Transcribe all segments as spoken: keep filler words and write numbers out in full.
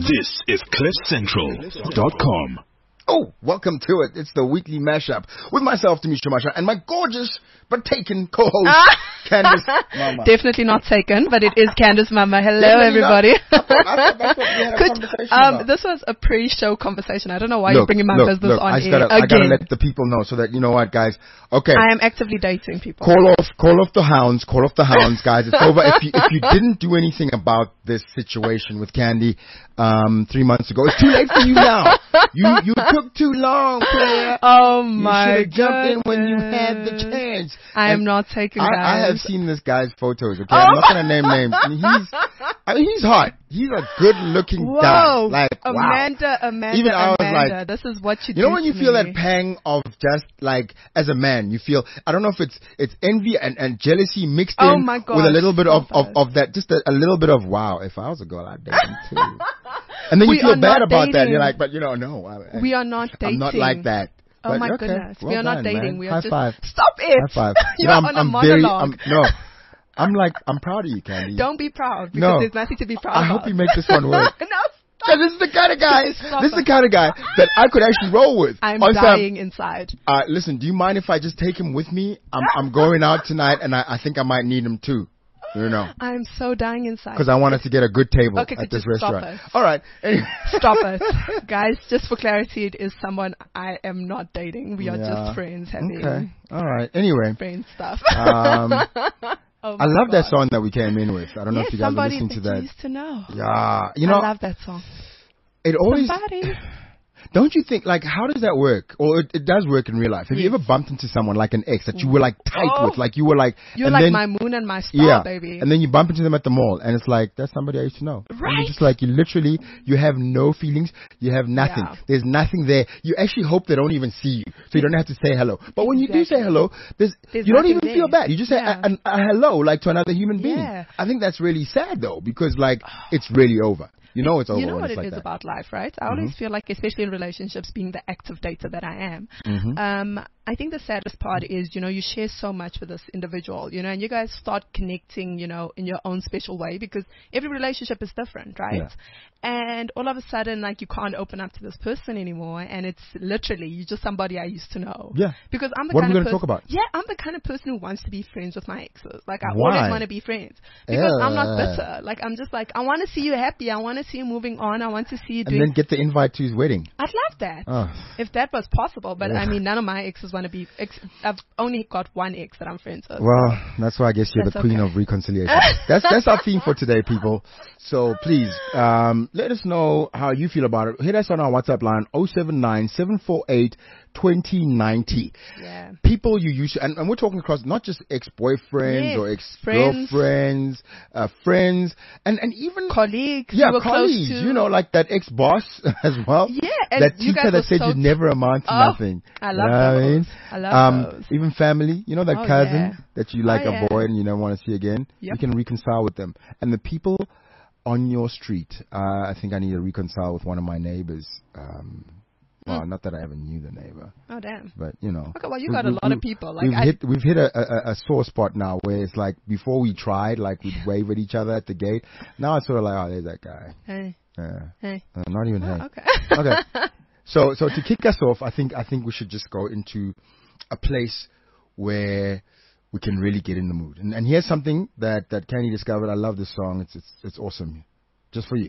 This is cliff central dot com. Oh, welcome to it. It's the weekly mashup with myself, Demetri Masha, and my gorgeous but taken co-host, Ah. Candice Mama. Definitely not taken, but it is Candice Mama. Hello, Definitely everybody. not. I thought, I thought that's what we had a Could, conversation um, about. this was a pre-show conversation. I don't know why Look, you're bringing my look, business look, on I just air gotta, I gotta again. let the people know so that, you know what, guys. Okay. I am actively dating people. Call off, call off the hounds, call off the hounds, guys. It's over. If you, if you didn't do anything about this situation with Candy, um, three months ago, it's too late for you now. You, you took too long, player. Oh You my should have jumped in god! when you had the chance. I am And not taking I, guys. I have seen this guy's photos. Okay, Oh I'm not gonna name names. And he's, I mean, he's hot. He's a good-looking Whoa, guy. Like, wow. Amanda, Amanda, Even I was Amanda. like- this is what you, You know do when you to feel me. that pang of just like as a man, you feel I don't know if it's it's envy and, and jealousy mixed Oh in my with a gosh, little bit of, stop of, it. of that, just a, a little bit of wow. If I was a girl, I'd date him too. And then We you feel are bad not about that. dating. You're like, but you know, no, I, I, We are not dating. I'm not like that. Oh But, my okay, goodness, we well are not done, dating. man. We High are just five. stop it. High five. You're I'm, on a I'm monologue. very, I'm, no, I'm like, I'm proud of you, Candy. Don't be proud because No. there's nothing to be proud I of. hope you make this one work. no, Cause this is the kind of guy, Stop this is the it. kind of guy that I could actually roll with. I'm On some- dying inside. Uh, listen, do you mind if I just take him with me? I'm, I'm going out tonight, and I, I think I might need him too. You know, I'm so dying inside. because I want us to get a good table Okay, at so this just stop restaurant. it. All right. Anyway. Stop it. Guys, just for clarity, it is someone I am not dating. We are Yeah. just friends having Okay. All right. Anyway, friend stuff. um, Oh I my love that God. song that we came in with. I don't know Yes, if you guys are somebody listening to that you that. used to know. Yeah. You know, I love that song. it always. Somebody. Don't you think, like, how does that work? Or it, it does work in real life. Have you Yes. ever bumped into someone like an ex that you were like tight Oh. with? Like you were like. You're and like then, my moon and my star, Yeah, baby. and then you bump into them at the mall, and it's like that's somebody I used to know. And Right. you're just like you literally, you have no feelings, you have nothing. Yeah. There's nothing there. You actually hope they don't even see you, so you don't have to say hello. But when you do say Exactly. hello, there's, There's you don't nothing even feel there. bad. You just say Yeah. a, a, a hello, like to another human being. Yeah. I think that's really sad though, because like it's really over. You know it's over. You know when what it's it like is that. about life, right? I always feel like, especially in relationships, being the active dater that I am, Mhm. um, I think the saddest part is, you know, you share so much with this individual, you know, and you guys start connecting, you know, in your own special way because every relationship is different, right? Yeah. And all of a sudden, like, you can't open up to this person anymore, and it's literally, you're just somebody I used to know. Yeah. Because I'm the What are kind we of gonna person. talk about? Yeah, I'm the kind of person who wants to be friends with my exes. Like, I Why? always want to be friends. Because I'm not Yeah. bitter. Like, I'm just like, I want to see you happy. I want to see you moving on. I want to see you And doing. then get the invite to his wedding. I'd love that. Oh. If that was possible. But Yeah. I mean, none of my exes want to be. Ex- I've only got one ex that I'm friends with. Well, that's why I guess you're That's the queen okay. of reconciliation. that's that's our theme for today, people. So please, um, let us know how you feel about it. Hit us on our WhatsApp line oh seven nine, seven four eight, two oh nine oh. Yeah. People you used to, and, and we're talking across not just ex-boyfriends Yes, or ex-girlfriends, uh, friends, and, and even Colleagues. yeah, you were colleagues, close to. you know, like that ex-boss as well. Yeah, and that you teacher guys that were said so you'd never amount to Oh, nothing. I You love know what I those. mean? I love um, those. Even family, you know, that Oh, cousin yeah. that you like Oh, yeah. avoid and you never want to see again. Yep. You can reconcile with them. And the people on your street, uh, I think I need to reconcile with one of my neighbors. Um, well, Mm. not that I ever knew the neighbor, Oh damn. but you know. Okay, well you we- got a we- lot we- of people. Like we've I, hit we've hit a, a, a sore spot now where it's like before we tried, like we'd wave at each other at the gate. Now it's sort of like, oh, there's that guy. Hey, Yeah. hey. Uh, not even Oh, hey. okay. Okay. So, so to kick us off, I think I think we should just go into a place where we can really get in the mood. And, and here's something that that Candy discovered. I love this song. It's it's it's awesome. Just for you.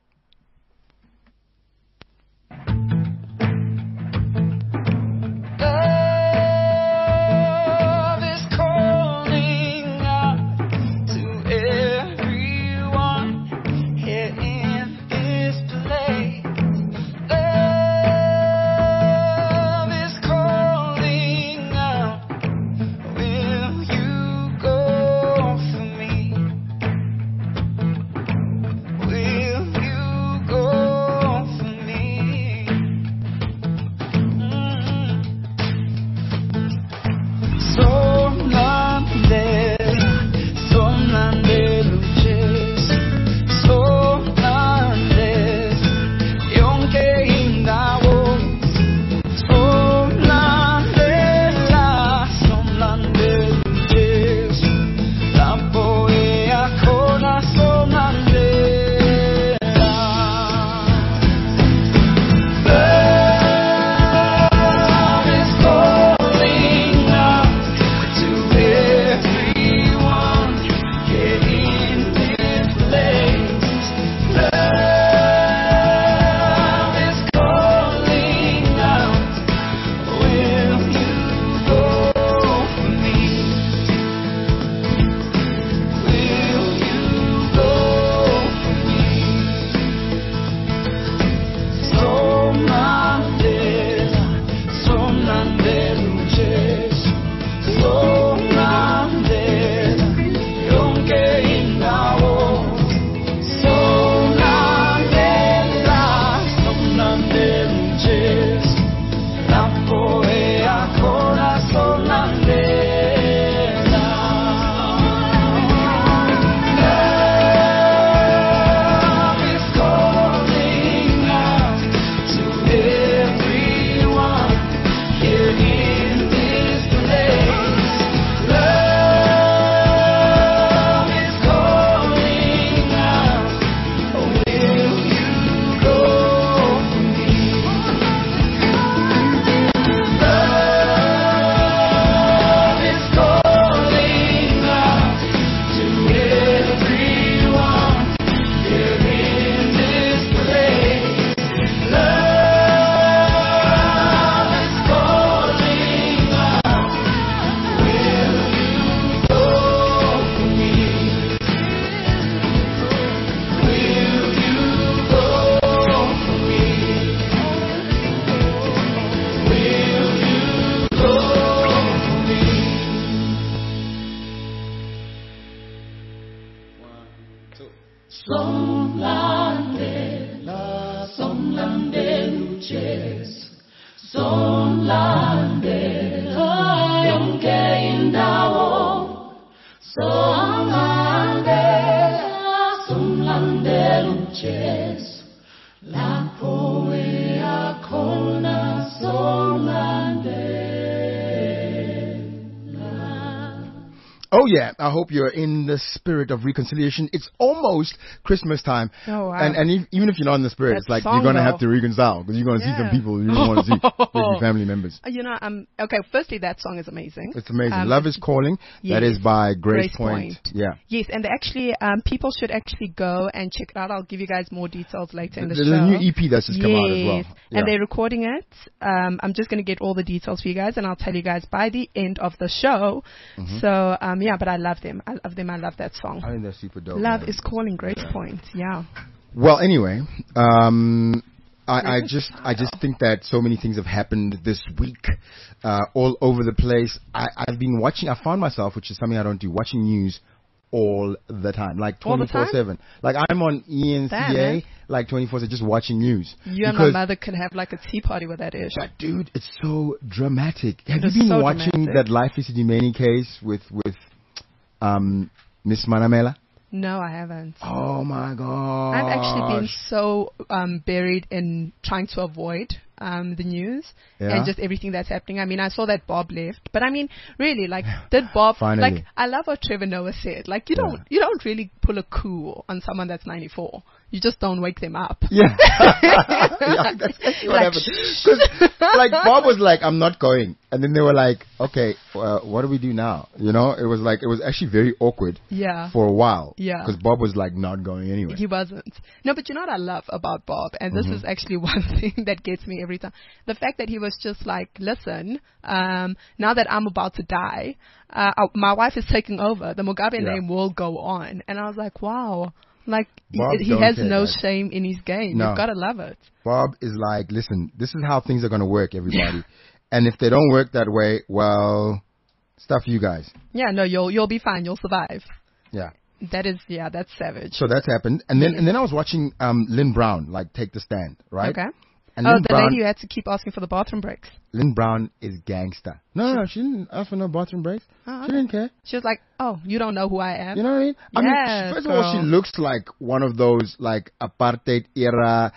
Love is calling out to everyone here in this place. Love is calling out. Will you go for me? Will Sonlandela yonke indawo Sonlandela Sonlandela uJesu lapho uyakhona Sonlandela. Oh yeah, I hope you're in the spirit of reconciliation. It's almost Christmas time. Oh, wow. And, and if, even if you're not in the spirit, That it's like song, you're going to though. have to reconcile because you're going to see some Yeah. people you don't want to see, maybe family members. Uh, You know, um, okay, firstly, that song is amazing. It's amazing. Um, Love is Calling. That yes. is by Grace, Grace Point. Point. Yeah. Yes, and they actually, um, people should actually go and check it out. I'll give you guys more details later in the There's show. a new E P that's just come out as well. Yes, Yeah. and they're recording it. Um, I'm just going to get all the details for you guys, and I'll tell you guys by the end of the show. Mm-hmm. So, um, yeah, but I love them. I love them. I love that song. I think that's super dope. Love man. is Calling, Grace Point. Yeah. Well, anyway, um, I, I just I just think that so many things have happened this week, uh, all over the place. I, I've been watching. I found myself, which is something I don't do, watching news all the time, like All the twenty-four seven. Like I'm on E N C Damn, A, man. like twenty-four seven, just watching news. You and Because- my mother could have like a tea party with that ish. But dude, it's so dramatic. Have It you is been so watching dramatic. that Life is Sidimeni case with with um Miss Manamela? No, I haven't. Oh my god! I've actually been so um, buried in trying to avoid um, the news Yeah? and just everything that's happening. I mean, I saw that Bob left, but I mean, really, like, did Bob? Finally. Like, I love what Trevor Noah said. Like, you Yeah. don't, you don't really pull a coup on someone that's ninety-four. You just don't wake them up. Yeah, yeah, that's actually what Like, happened. 'Cause, like Bob was like, "I'm not going," and then they were like, "Okay, uh, what do we do now?" You know, it was like it was actually very awkward Yeah. for a while. Yeah. because Bob was like not going anywhere. He wasn't. No, but you know what I love about Bob, and this Mm-hmm. is actually one thing that gets me every time. The fact that he was just like, listen, um, now that I'm about to die, uh, uh, my wife is taking over. The Mugabe Yeah. name will go on. And I was like, wow. Like, Bob he, he don't has care no that. shame in his game. No. You've got to love it. Bob is like, "Listen, this is how things are going to work, everybody, and if they don't work that way, well, stuff you guys." Yeah, no, you'll you'll be fine. You'll survive. Yeah. That is, yeah, that's savage. So that's happened, and then and then I was watching um Lynn Brown like take the stand, right? Okay. And Oh, Lynn the Brown, lady who had to keep asking for the bathroom breaks. Lynn Brown is gangster. No, no, no, she didn't ask for no bathroom breaks. Oh, She didn't care. She was like, oh, you don't know who I am? You know what I mean? I mean, Yes, she- first of all, she girl. looks like one of those like apartheid era,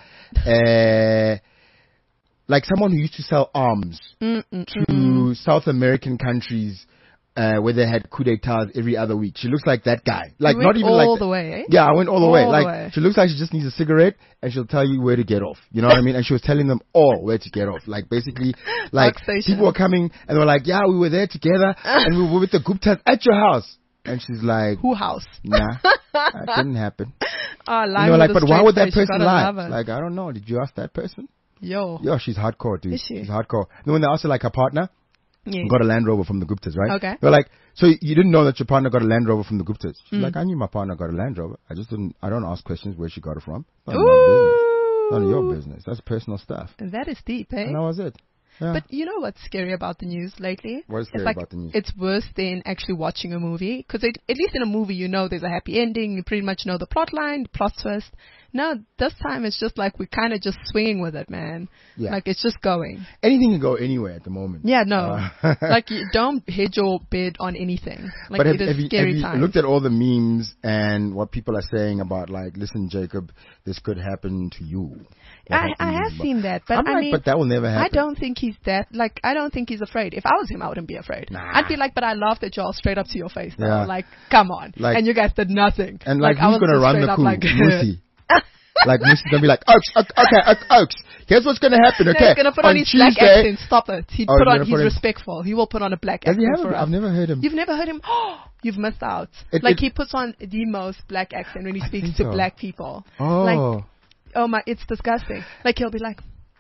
uh, like someone who used to sell arms Mm-mm-mm. to South American countries. Uh, where they had coup d'etats every other week. She looks like that guy. Like, You not went even all like. the way, eh? Yeah, I went all the All way. the Like, way. she looks like she just needs a cigarette and she'll tell you where to get off. You know what I mean? And she was telling them all where to get off. Like, basically, like, Dark station. people were coming and they were like, yeah, we were there together and we were with the Guptas at your house. And she's like, Who house? nah, that didn't happen. Oh, And lying they were with like, a but why straight would that face, you person gotta lie? love it. Like, I don't know. Did you ask that person? Yo. Yo, she's hardcore, dude. Is she? She's hardcore. Then when they asked her, like, her partner Yeah. got a Land Rover from the Guptas, right? Okay. They were like, so you didn't know that your partner got a Land Rover from the Guptas? She's Mm. like, I knew my partner got a Land Rover. I just didn't, I don't ask questions where she got it from. None of my business. None of your business. That's personal stuff. That is deep, eh? And that was it. Yeah. But you know what's scary about the news lately? What is scary it's like, about the news? It's worse than actually watching a movie. Because at least in a movie, you know there's a happy ending. You pretty much know the plot line, the plot twist. No, this time it's just like we're kind of just swinging with it, man. Yeah. Like it's just going. Anything can go anywhere at the moment. Yeah, no. Uh, like you don't hedge your bed on anything. Like but have, it is have you, scary have you times. looked at all the memes and what people are saying about, like, listen, Jacob, this could happen to you? What I, I happened have is- seen that, but I'm I like, mean, but that will never happen. I don't think he's that, like, I don't think he's afraid. If I was him, I wouldn't be afraid. Nah. I'd be like, but I laughed at y'all straight up to your face, though. Yeah. Like, come on. Like- and you guys did nothing. And, like, I who's was going to just run straight the up coup? like, Musi. Like, Musi's going to be like, Oaks, okay, okay, Oaks, here's what's going to happen, No, okay? he's going to put on, his black Tuesday- accent. Stop it. He'd Oh, put he's on, gonna he's put in- respectful. He will put on a black Does he accent have for a, us. I've never heard him. You've never heard him? You've missed out. It- like, it- he puts on the most black accent when he I speaks think to so. black people. Oh. Like, oh my, it's disgusting. Like, he'll be like,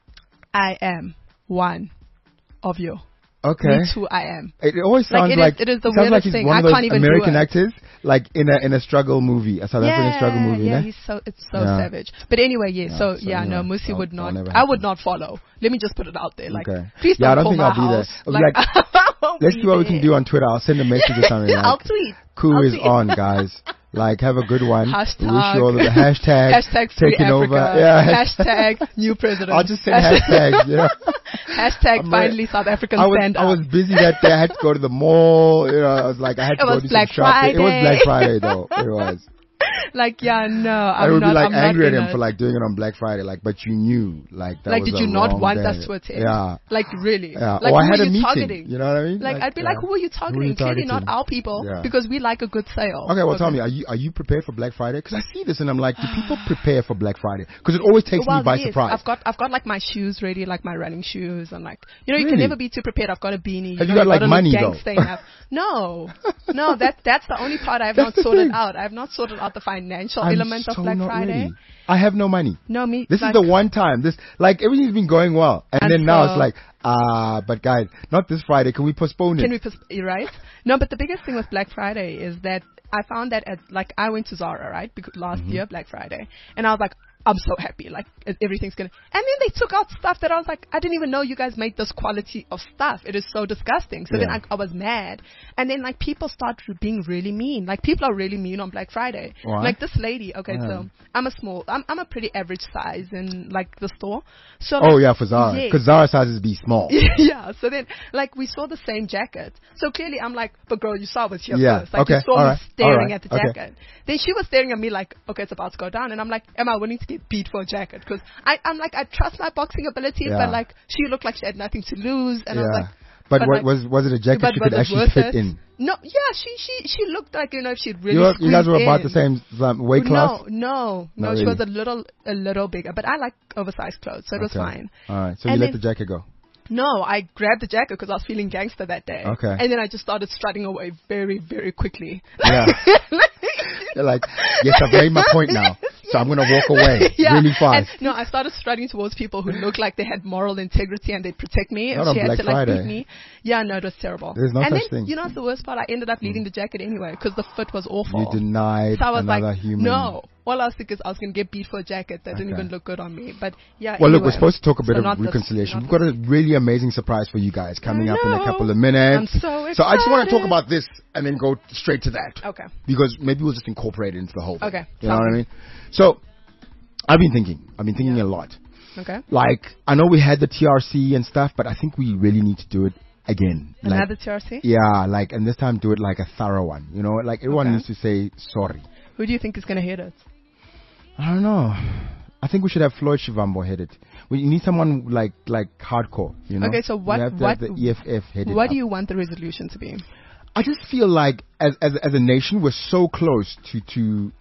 I am one of you. Okay. Me too, I am. It always Like, sounds it is- like it is the sounds like weirdest he's thing. one I of those can't even do American it. actors, like in a in a struggle movie, a South African struggle movie. Yeah, né? he's so it's so Yeah. savage. But anyway, yeah. Yeah, so, so yeah, no, anyway, Musi that'll- would that'll not. never I would happen. not follow. Let me just put it out there. Like, Okay. please Yeah, I don't don't call think my I'll be there. house. I'll be Like, like, I won't Let's be see what we can there. do on Twitter. I'll send a message or something. I'll Like, tweet. coup I'll is tweet. on, guys. Like, have a good one. Hashtag. We wish you all the hashtag Hashtag free taking Africa. over. Yeah. Hashtag new president. I'll just send hashtags. Yeah. Hashtag I'm finally South African I was, stand I up. was busy that day. I had to go to the mall. You know, I was like, I had to It go was do Black some shopping. It was Friday. Black Friday, though. It was. Like, yeah, no, I I'm would not. be like I'm angry not at in him it. for like doing it on Black Friday. Like, but you knew, like that Like, was did a you not wrong want day. us to attend? Yeah. Like, really? Yeah. Like, or I who had are a you meeting. targeting? You know what I mean? Like, I'd be yeah. like, who are you targeting? Clearly not targeting? our people, Yeah. because we like a good sale. Okay, well, tell me, are you are you prepared for Black Friday? Because I see this and I'm like, do people prepare for Black Friday? Because it always takes Well, me by yes, surprise. I've got I've got like my shoes ready, like my running shoes, and like you know you Really? can never be too prepared. I've got a beanie. Have know, you got, like, gotta look money, though? gangsta enough. No, no, that that's the only part I have That's not the sorted thing. out. I have not sorted out the financial I'm element of so Black not Friday. ready. I have no money. No, me. This like, is the one time. This like everything's been going well, and, And then now so- it's like, ah, but guys, not this Friday. Can we postpone it? Can we, pers- you're right? No, but the biggest thing with Black Friday is that I found that at, like, I went to Zara, right? Because last Mm-hmm. year, Black Friday. And I was like, I'm so happy. Like, e- everything's gonna, and then they took out stuff that I was like, I didn't even know you guys made this quality of stuff. It is so disgusting. So then Yeah. I, I was mad. And then, like, people start being really mean. Like, people are really mean on Black Friday. Why? Like, this lady, okay, Yeah. so I'm a small, I'm, I'm a pretty average size in, like, the store. So, Oh like, yeah, for Zara, yes. because Zara sizes be small. yeah, so then, like, we saw the same jacket. So clearly, I'm like, but girl, you saw what's here Yeah, first. Like, okay, you saw me alright, staring alright, at the okay. jacket. Then she was staring at me like, okay, it's about to go down. And I'm like, am I willing to get beat for a jacket? Because I'm like, I trust my boxing ability, Yeah. but, like, she looked like she had nothing to lose. And I was Yeah. like, But, but what, like- was was it a jacket but you was could it actually worth fit it? in? No, yeah, she she she looked like, you know, if she'd really You, were- you guys were squeezed about in. the same um, weight class. No, no, no. Not She really. was a little, a little bigger, but I like oversized clothes, so it was Okay. fine. All right, so And you let then- the jacket go. No, I grabbed the jacket because I was feeling gangster that day. Okay. And then I just started strutting away very, very quickly. Yeah. You're like, yes, I've made my point now, so I'm gonna walk away Yeah. really fast. And, no, I started strutting towards people who looked like they had moral integrity and they'd protect me. Not if on she had Black to like Friday. beat me. Yeah, no, it was terrible. There's no and such then, thing. you know what's the worst part? I ended up leaving the jacket anyway because the fit was awful. You denied so I was another like, human. no. All I was thinking is I was going to get beat for a jacket that didn't Okay. even look good on me. But yeah. Well, look, anyway. we're supposed to talk a bit So of not this- reconciliation. not We've got a really amazing surprise for you guys coming I up in a know. couple of minutes. I'm so So I just want to talk excited. about this and then go straight to that. Okay. Because maybe we'll just incorporate it into the whole thing. Okay, You know tell what I me. mean? So, I've been thinking. I've been thinking Yeah. a lot. Okay. Like, I know we had the T R C and stuff, but I think we really need to do it again. Like, Another T R C? yeah, like, and this time do it like a thorough one. You know, like everyone Okay. needs to say sorry. Who do you think is going to hit it? I don't know. I think we should have Floyd Shivambo head it. We need someone like like hardcore, you know. Okay, so what- We have to what- have the E F F head it What up. do you want the resolution to be? I just feel like as as as a nation we're so close to to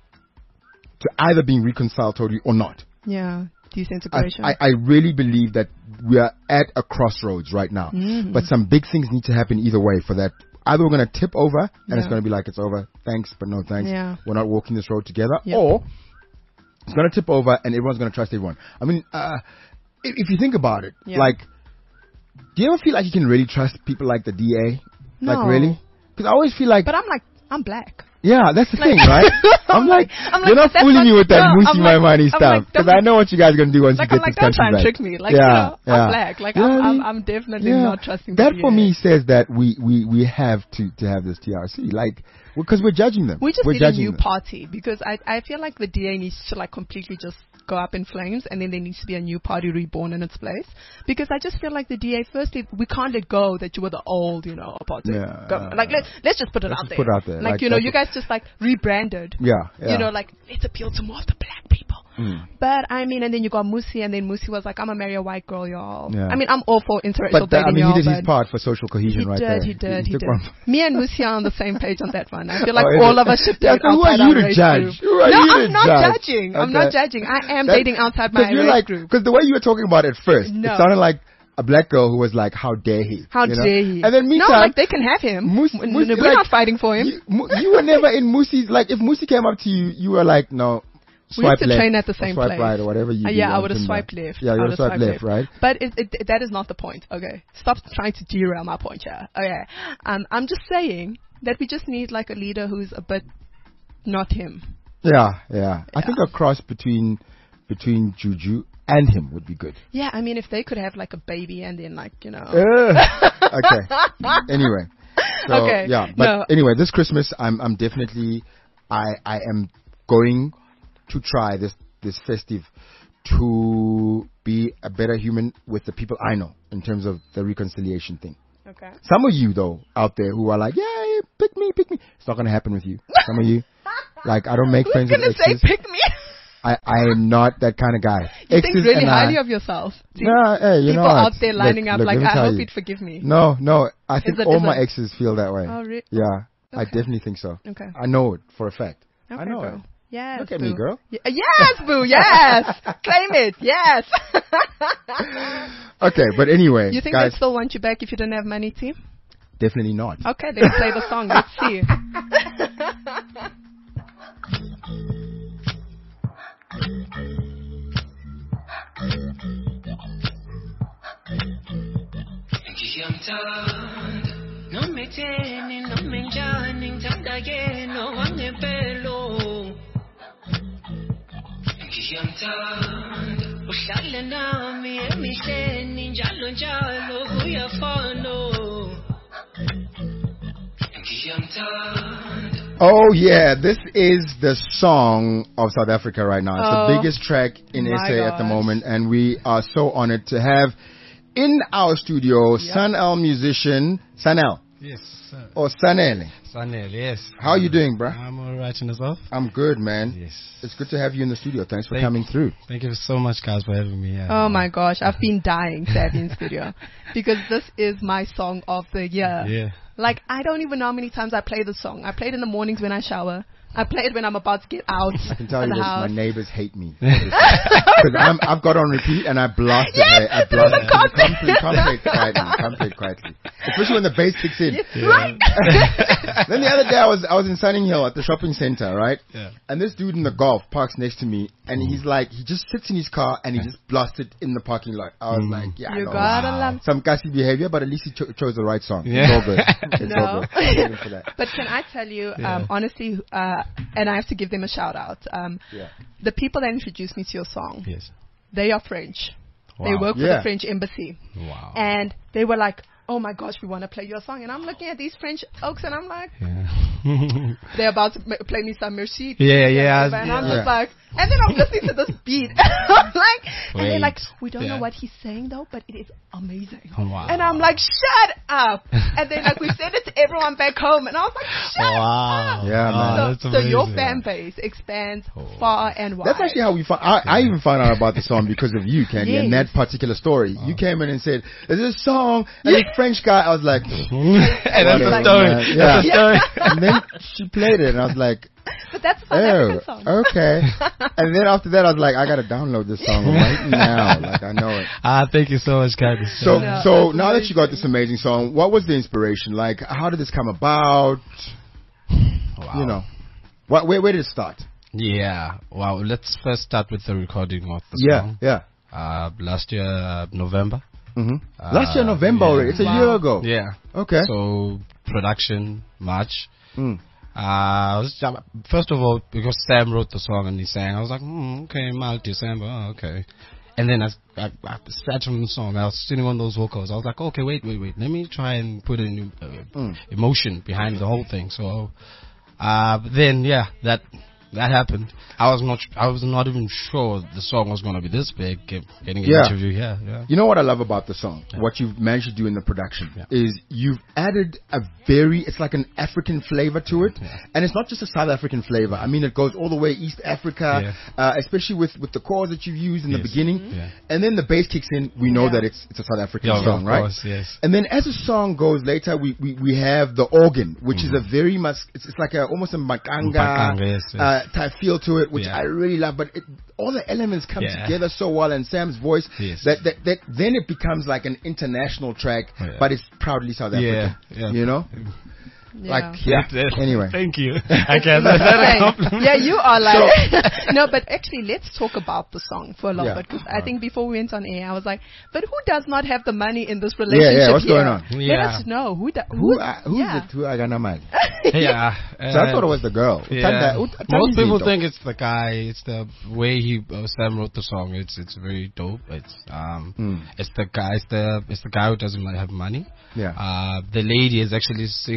to either being reconciled totally or not. Yeah, I, disintegration. I, I really believe that we are at a crossroads right now. Mhm. But some big things need to happen either way for that. Either we're going to tip over and it's Yeah. going to be like, it's over, thanks, but no thanks. Yeah. We're not walking this road together. Yep. Or it's going to tip over and everyone's going to trust everyone. I mean, uh, if, if you think about it, Yeah. like, do you ever feel like you can really trust people like the D A? No. Like, really? Because I always feel like, But I'm like, I'm black. yeah, that's the thing, right? I'm like, I'm like, you're not but that's fooling not- me with that no, Musi I'm My like- Money I'm stuff. like, Because don't- I know what you guys are going to do once Like, you I'm get like, this don't country try and back. trick me. Like, yeah, you know, yeah. I'm black. Like, You know I'm, what I I'm, mean? I'm definitely Yeah. not trusting the That D A. for me says that we, we, we have to, to have this T R C. Like, because we're judging them. We just we're need a judging new them. party because I I feel like the D A needs to like completely just go up in flames and then there needs to be a new party reborn in its place because I just feel like the D A firstly we can't let go that you were the old you know party. Yeah. Go, like let's let's just put it Let's out just there. put it out there. Like, Like, you know that's you what- guys just like rebranded. Yeah, yeah. You know like let's appeal to more of the black people. Mm. But I mean and then you got Musi and then Musi was like I'm gonna marry a white girl y'all. Yeah. I mean I'm all for interracial But uh, dating I mean, y'all. he did his but part for social cohesion he right did, there. he did, he took did. one- Me and Musi are on the same page on that one. I feel like Oh, is all it? of us should Yeah, date so who are outside you our to race judge? group. Who are no, you to I'm not judge? judging. I'm not Okay. judging. I am That- dating outside my Because you're race like, group. because the way you were talking about it first, No. it sounded like a black girl who was like, "How dare he? How you know? dare he? And then no, meantime, like they can have him. Mus- N- Mus- we're like, not fighting for him. You, Mu- you were never in Musi's. Like, if Musi came up to you, you were like, "No, We swipe used to left, train at the or same swipe place. right, or whatever you Uh, do yeah, I on would have Tinder." swiped left. Yeah, I you would would've have swiped left, right? But it, it, that is not the point. Okay, stop trying to derail my point here. Okay, um, I'm just saying that we just need like a leader who's a bit not him. Yeah, yeah. I Yeah. think a cross between between Juju and him would be good. Yeah, I mean if they could have like a baby and then like you know. Ugh. okay. Anyway. So, Okay, yeah, but no. anyway, this Christmas, I'm I'm definitely, I I am going to try this this festive to be a better human with the people I know in terms of the reconciliation thing. Okay. Some of you though out there who are like, yeah, yeah, pick me, pick me. It's not gonna happen with you. Some of you, like, I don't make Who's friends with gonna say exes. pick me? I, I am not that kind of guy. You Exes think really and highly I, of yourself. See, Nah, hey, you people know out what? there lining Look, up look, like, let me I tell hope you. you'd forgive me. No, no. I think it- all is my it- exes feel that way. Oh, re- Yeah, I Okay. definitely think so. Okay. I know it for a fact. Okay, I know girl. it. Yes, Look at boo. me, girl. Y- yes, boo. Yes. Claim it. Yes. Okay, but anyway, You think guys, they'd still want you back if you didn't have money, T? definitely not. Okay, let's play the song. Let's see. Nometheni nomenjani ngithanda yena wangempelo ngiyamthanda uhlale nami emihleni njalo njalo kuyafana ngiyamthanda. Oh yeah, this is the song of South Africa right now. It's Oh, the biggest track in my S A at the gosh. moment, and we are so honored to have in our studio Sanel musician Sanel Yes, sir. or Sanele. Sanel, yes. How are you doing, bruh? I'm alright in yourself. I'm good, man. Yes. It's good to have you in the studio. Thanks for Thank- coming through. Thank you so much, guys, for having me here. Oh my gosh, I've been dying to have you in studio because this is my song of the year. Yeah. Like, I don't even know how many times I play the song. I play it in the mornings when I shower. I play it when I'm about to get out I can tell of you the this, house. my neighbors hate me. Because I'm I've got on repeat and I blast Yes, it. I, I through blast the it. carpet. Come play, come play it quietly. Come play it quietly. Especially when the bass kicks in. Right? Then the other day I was I was in Sunning Hill at the shopping center, right? Yeah. And this dude in the Golf parks next to me, and he's like, he just sits in his car and he just blasts it in the parking lot. I was like, yeah, I You know. gotta love. Some gassy behavior, but at least he cho- chose the right song. Yeah. It's all good. It's No. all good. I'm waiting for that. But can I tell you, Yeah. um, honestly, uh, and I have to give them a shout out. Um, Yeah. the people that introduced me to your song, Yes. they are French. They Wow. work for Yeah. the French embassy, Wow. and they were like, "Oh my gosh, we want to play your song." And I'm looking at these French oaks, and I'm like, Yeah. they're about to ma- play me some Merci. Yeah, yeah, And I'm yeah. just like, and then I'm listening to this beat. I'm like, and they're Wait. like, we don't know Yeah. what he's saying though, but it is amazing. Wow. And I'm like, shut up. And then like we sent it to everyone back home, and I was like, shut Wow. up. Yeah, man. So, that's so your amazing. fan base expands Oh. far and wide. That's actually how we found. I, I even found out about the song because of you, Candy, and that Yes. particular story. You came in and said, "There's this song," and this French guy. I was like, Hey, that's the Whatever, story. man. That's Yeah. the story. and then she played it, and I was like, But that's a South "Oh, African song. okay." And then after that, I was like, "I gotta download this song right now." Like I know it. Ah, thank you so much, guys. So, Yeah, so that's now that you got amazing. this amazing song, what was the inspiration? Like, how did this come about? Wow. You know, what? Where, where did it start? Yeah. Wow. Let's first start with the recording of the Yeah, song. yeah. Uh, last year, uh, November. hmm Uh, Last year, November yeah. already. It's a Wow. year ago. Yeah. Okay. So production March. Mm. Uh, I was, first of all, because Sam wrote the song and he sang, I was like, hmm, okay, March, December, oh, okay. And then I, I, I sat on the song. I was sitting on those vocals. I was like, okay, wait, wait, wait. Let me try and put in uh, Mm. emotion behind the whole thing. So, uh, but then yeah, that that happened. I was not, I was not even sure the song was gonna be this big. get- Getting an Yeah. interview here, yeah. You know what I love about the song? Yeah. What you've managed to do in the production Yeah. is you've added a very, it's like an African flavor to it. Yeah. And it's not just a South African flavor. I mean, it goes all the way East Africa, Yeah. uh, especially with, with the chords that you've used in the Yes. beginning. Yeah. And then the bass kicks in. We know Yeah. that it's, it's a South African Yeah, song, of right? course, yes. And then as the song goes later, we, we, we have the organ, which is a very much, it's, it's like a, almost a makanga, Makanga, yes, yes. Uh, type feel to it, which Yeah. I really love. But it, all the elements come Yeah. together so well, and Sam's voice, Yes. that, that, that then it becomes like an international track, Oh, yeah. but it's proudly South African. Yeah, yeah. You know? Yeah. Like, yeah. That- Anyway. Thank you. I guess that's a Right. compliment. Yeah, you are like no, but actually, let's talk about the song for a little Yeah. bit because I think before we went on air, I was like, "But who does not have the money in this Yeah, relationship?" yeah, what's here? going on? Let Yeah. us know who. Da- Who, who uh, who's yeah. it? Who I got no mind. Yeah. So I thought it was the girl. Yeah. Tanda- ut- Most people Tandizinto. think it's the guy. It's the way he uh, Sam wrote the song. It's it's very dope. It's um Mm. it's the guy. It's the it's the guy who doesn't have money. Yeah. Uh, the lady is actually singing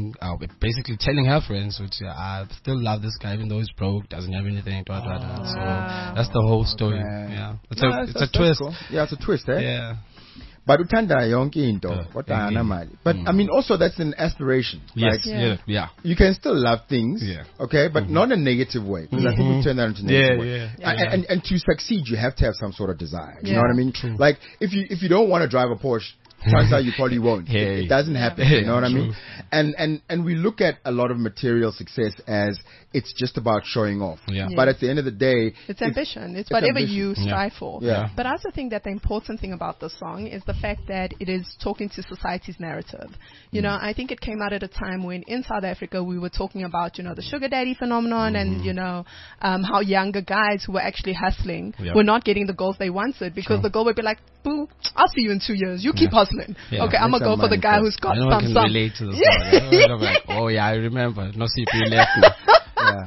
saying, uh, basically telling her friends, which uh, I still love this guy even though he's broke, doesn't have anything, blah, blah, blah. So that's the whole story. Okay. Yeah, it's No, a that's- it's that's- a twist. that's cool. Yeah, it's a twist, eh? Yeah. But uthanda yonke into Yeah, kodwa indeed. hana mali. But I mean, also that's an aspiration. Yes. Like, Yeah. Yeah. Yeah. you can still love things, Yeah. okay, but not in a negative way. Because I think we turn that into a Yeah, negative way. yeah, Yeah. And, and and to succeed, you have to have some sort of desire. You know Yeah. what I mean? Like if you if you don't want to drive a Porsche, turns out you probably won't. Hey. It, it doesn't happen. Yeah. You know what I mean? True. And and and we look at a lot of material success as it's just about showing off. Yeah. Yeah. But at the end of the day, It's if- ambition. It's, it's whatever ambition. you Yeah. strive for. Yeah. But I also think that the important thing about the song is the fact that it is talking to society's narrative. You know, I think it came out at a time when in South Africa we were talking about, you know, the sugar daddy phenomenon and, you know, um, how younger guys who were actually hustling Yeah. were not getting the goals they wanted because True. the girl would be like, boo, I'll see you in two years. You keep Yeah. hustling. Yeah. Okay, I'm Make going to go some for the money guy first. who's got I know I some, can some. relate to the song. I'm like, oh yeah, I remember. No C P left me. yeah,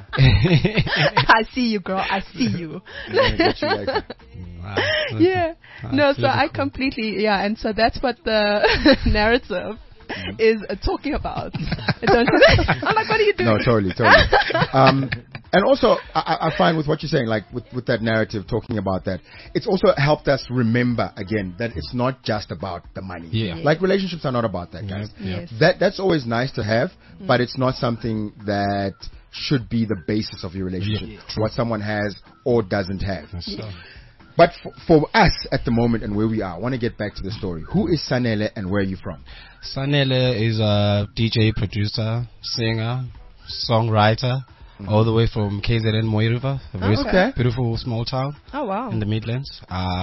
I see you, girl. I see you. I'm gonna get you like- Wow. Yeah. That's No, so really I cool. completely, yeah, and so that's what the narrative is uh, talking about. Don't you think? I'm like, what are you doing? No, totally, totally. um, and also, I, I find with what you're saying, like with, with that narrative, talking about that, it's also helped us remember again that it's not just about the money. Yeah. Yeah. Like relationships are not about that, guys. Yeah. Yes. That that's always nice to have, but it's not something that should be the basis of your relationship. Yeah. What someone has or doesn't have. So, But for, for us at the moment and where we are, I want to get back to the story. Who is Sanele and where are you from? Sanele is a D J, producer, singer, songwriter, all the way from K Z N Mooi River, a very Oh, okay. beautiful small town Oh, wow. in the Midlands.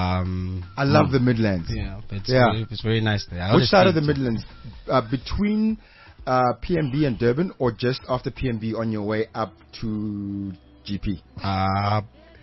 Um, I love the Midlands. yeah, it's Yeah. very, it's very nice there. I Which always side of the feel- Midlands? Uh, between uh, P M B and Durban, or just after P M B on your way up to G P? Uh,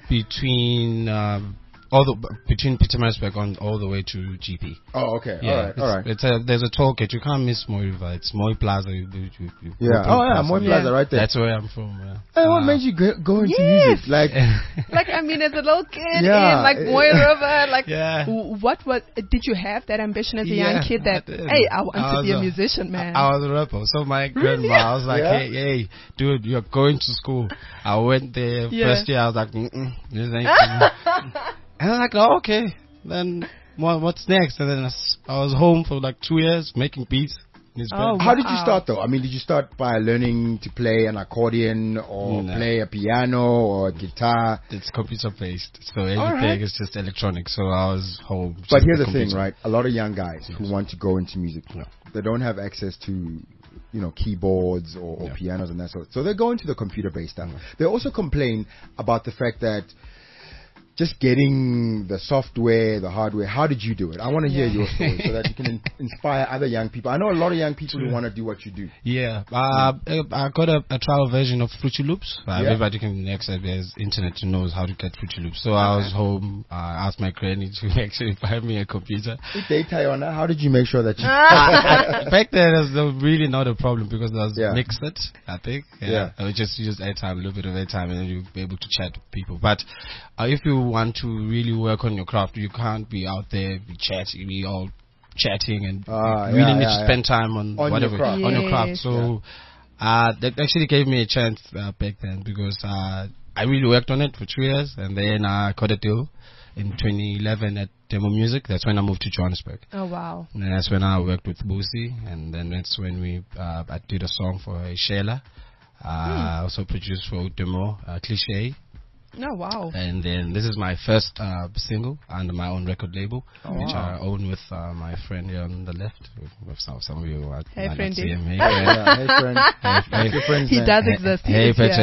between um, all the between Pietermaritzburg on all the way to G P. Oh, okay. Yeah, all right. it's, All right. it's a there's a toll gate. You can't miss Mooi River. It's Mooi Plaza. You, you, you, you Yeah. open Oh, yeah. Plaza. Mooi Plaza, right there. That's where I'm from. Yeah. Hey, what Uh, made you go, go into Yes. music? Like, Like, I mean, as a little kid Yeah, in, like, it- Mooi River, like, Yeah. w- what, what, did you have that ambition as a Yeah, young kid that, I did. hey, I want I to was be a a- musician, man? I was a rapper. So my grandma, I was like, Yeah. hey, hey, dude, you're going to school. I went there Yeah. first year. I was like, mm-mm, this ain't for me. And I'm like, oh, okay. Then what, what's next? And then I s- I was home for like two years making beats. in his Oh, bed. how did you Wow. start though? I mean, did you start by learning to play an accordion or No. play a piano or a guitar? It's computer based, so everything right. is just electronic. So I was home. But just here's the the thing, computer. right? A lot of young guys who want to go into music, Yeah. they don't have access to, you know, keyboards or, or Yeah. pianos and that sort. So they go into the computer-based stuff. They also complain about the fact that just getting the software, the hardware. How did you do it? I want to hear your story so that you can in- inspire other young people. I know a lot of young people who want to do what you do. Yeah, uh, I got a, a trial version of Fruity Loops. Uh, Yeah. Everybody can access there's internet to knows how to get Fruity Loops. So I was home. I uh, asked my granny to actually buy me a computer. Data, Iona, how did you make sure that you? Back then, it was really not a problem because I was Yeah. mixed it. I think. Yeah. I would just use airtime, a little bit of airtime, and then you'll be able to chat with people. But uh, if you want to really work on your craft, you can't be out there be chatting, be all chatting, and Ah, you really yeah, need yeah, to spend time on, On your whatever craft. on your craft. Yes. So uh, that actually gave me a chance uh, back then because uh, I really worked on it for two years, and then I got a deal in twenty eleven at Demo Music. That's when I moved to Johannesburg. Oh, wow. And that's when I worked with Boosie, and then that's when we uh, I did a song for Shayla. Uh, I also produced for Demo, uh, Cliche, Oh, wow. and then this is my first uh, single under my own record label, which wow. I own with uh, my friend here on the left. With some, some of you uh, Hey, might not friendy. see him. Hey, Yeah, hey friend. What's your friend's He name? does exist. He hey, is here.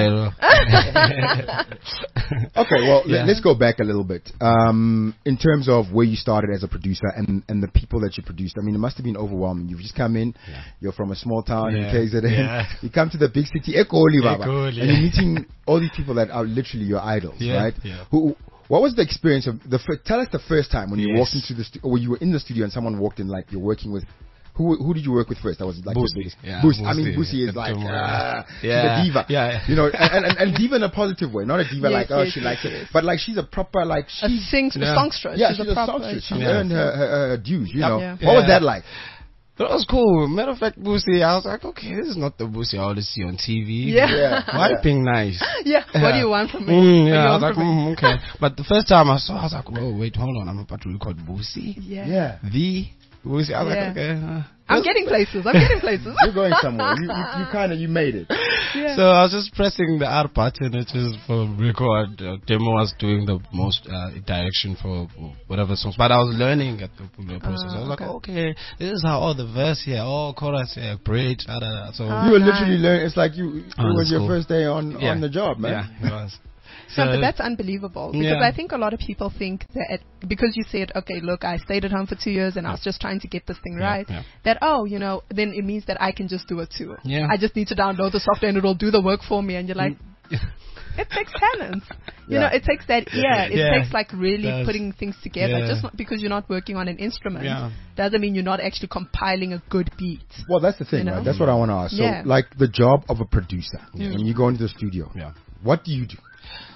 Petero. Okay, well, Yeah. let, let's go back a little bit. Um, in terms of where you started as a producer and, and the people that you produced, I mean, it must have been overwhelming. You've just come in, Yeah. you're from a small town in Yeah. K Z N, Yeah. you come to the big city, Ekoli, Baba, Ekoli, and you're yeah. meeting all these people that are literally your idols, Yeah, right? yeah. Who, what was the experience of the? Fir- tell us the first time when you Yes. walked into the stu- or you were in the studio and someone walked in, like you're working with. Who who did you work with first? That was like your Boosie, biggest. yeah, Boosie. I mean, Boosie. Boosie is That's like the one. uh, she's Yeah, a diva. yeah, yeah. You know, and, and, and diva in a positive way, not a diva Yes, like oh yes, she yes, likes yes. it, but like she's a proper like A she's sing Yeah. songstress. yeah she's, she's a a proper. songstress. She's Yeah. earned her, her, her dues. You know, Yeah. what was Yeah. that like? But it was cool. Matter of fact, Boosie, I was like, okay, this is not the Boosie I always see on T V. Yeah. Yeah. Wiping nice. Yeah. What do you want from me? Mm, What do you yeah, I was want like, from me? mm, okay. But the first time I saw, I was like, whoa, wait, hold on, I'm about to record Boosie. Yeah. Yeah. The Boosie. I was Yeah. like, okay. Uh. I'm getting places. I'm getting places. You're going somewhere. You, you, you kind of, you made it. Yeah. So I was just pressing the R button, which is for record. Uh, Demo was doing the most uh, direction for whatever songs, but I was learning at the, the process. Ah, I was like, okay. okay, this is how all the verse here, all chorus here, bridge, da, da, da. So Ah. You were nice. literally learning. It's like you. It Oh, was that's your cool. first day on yeah. on the job, man. Yeah, it was. No, but that's unbelievable because Yeah. I think a lot of people think that because you said, okay, look, I stayed at home for two years and I was just trying to get this thing Yeah, right, yeah. that, oh, you know, then it means that I can just do it too. Yeah. I just need to download the software and it'll do the work for me. And you're like, it takes talent. You Yeah. know, it takes that ear. It Yeah. takes like really Does. putting things together. Yeah. Just not because you're not working on an instrument Yeah. doesn't mean you're not actually compiling a good beat. Well, that's the thing, You know? right? That's what I want to ask. So, Yeah. like the job of a producer, Yeah. when you go into the studio, Yeah. what do you do?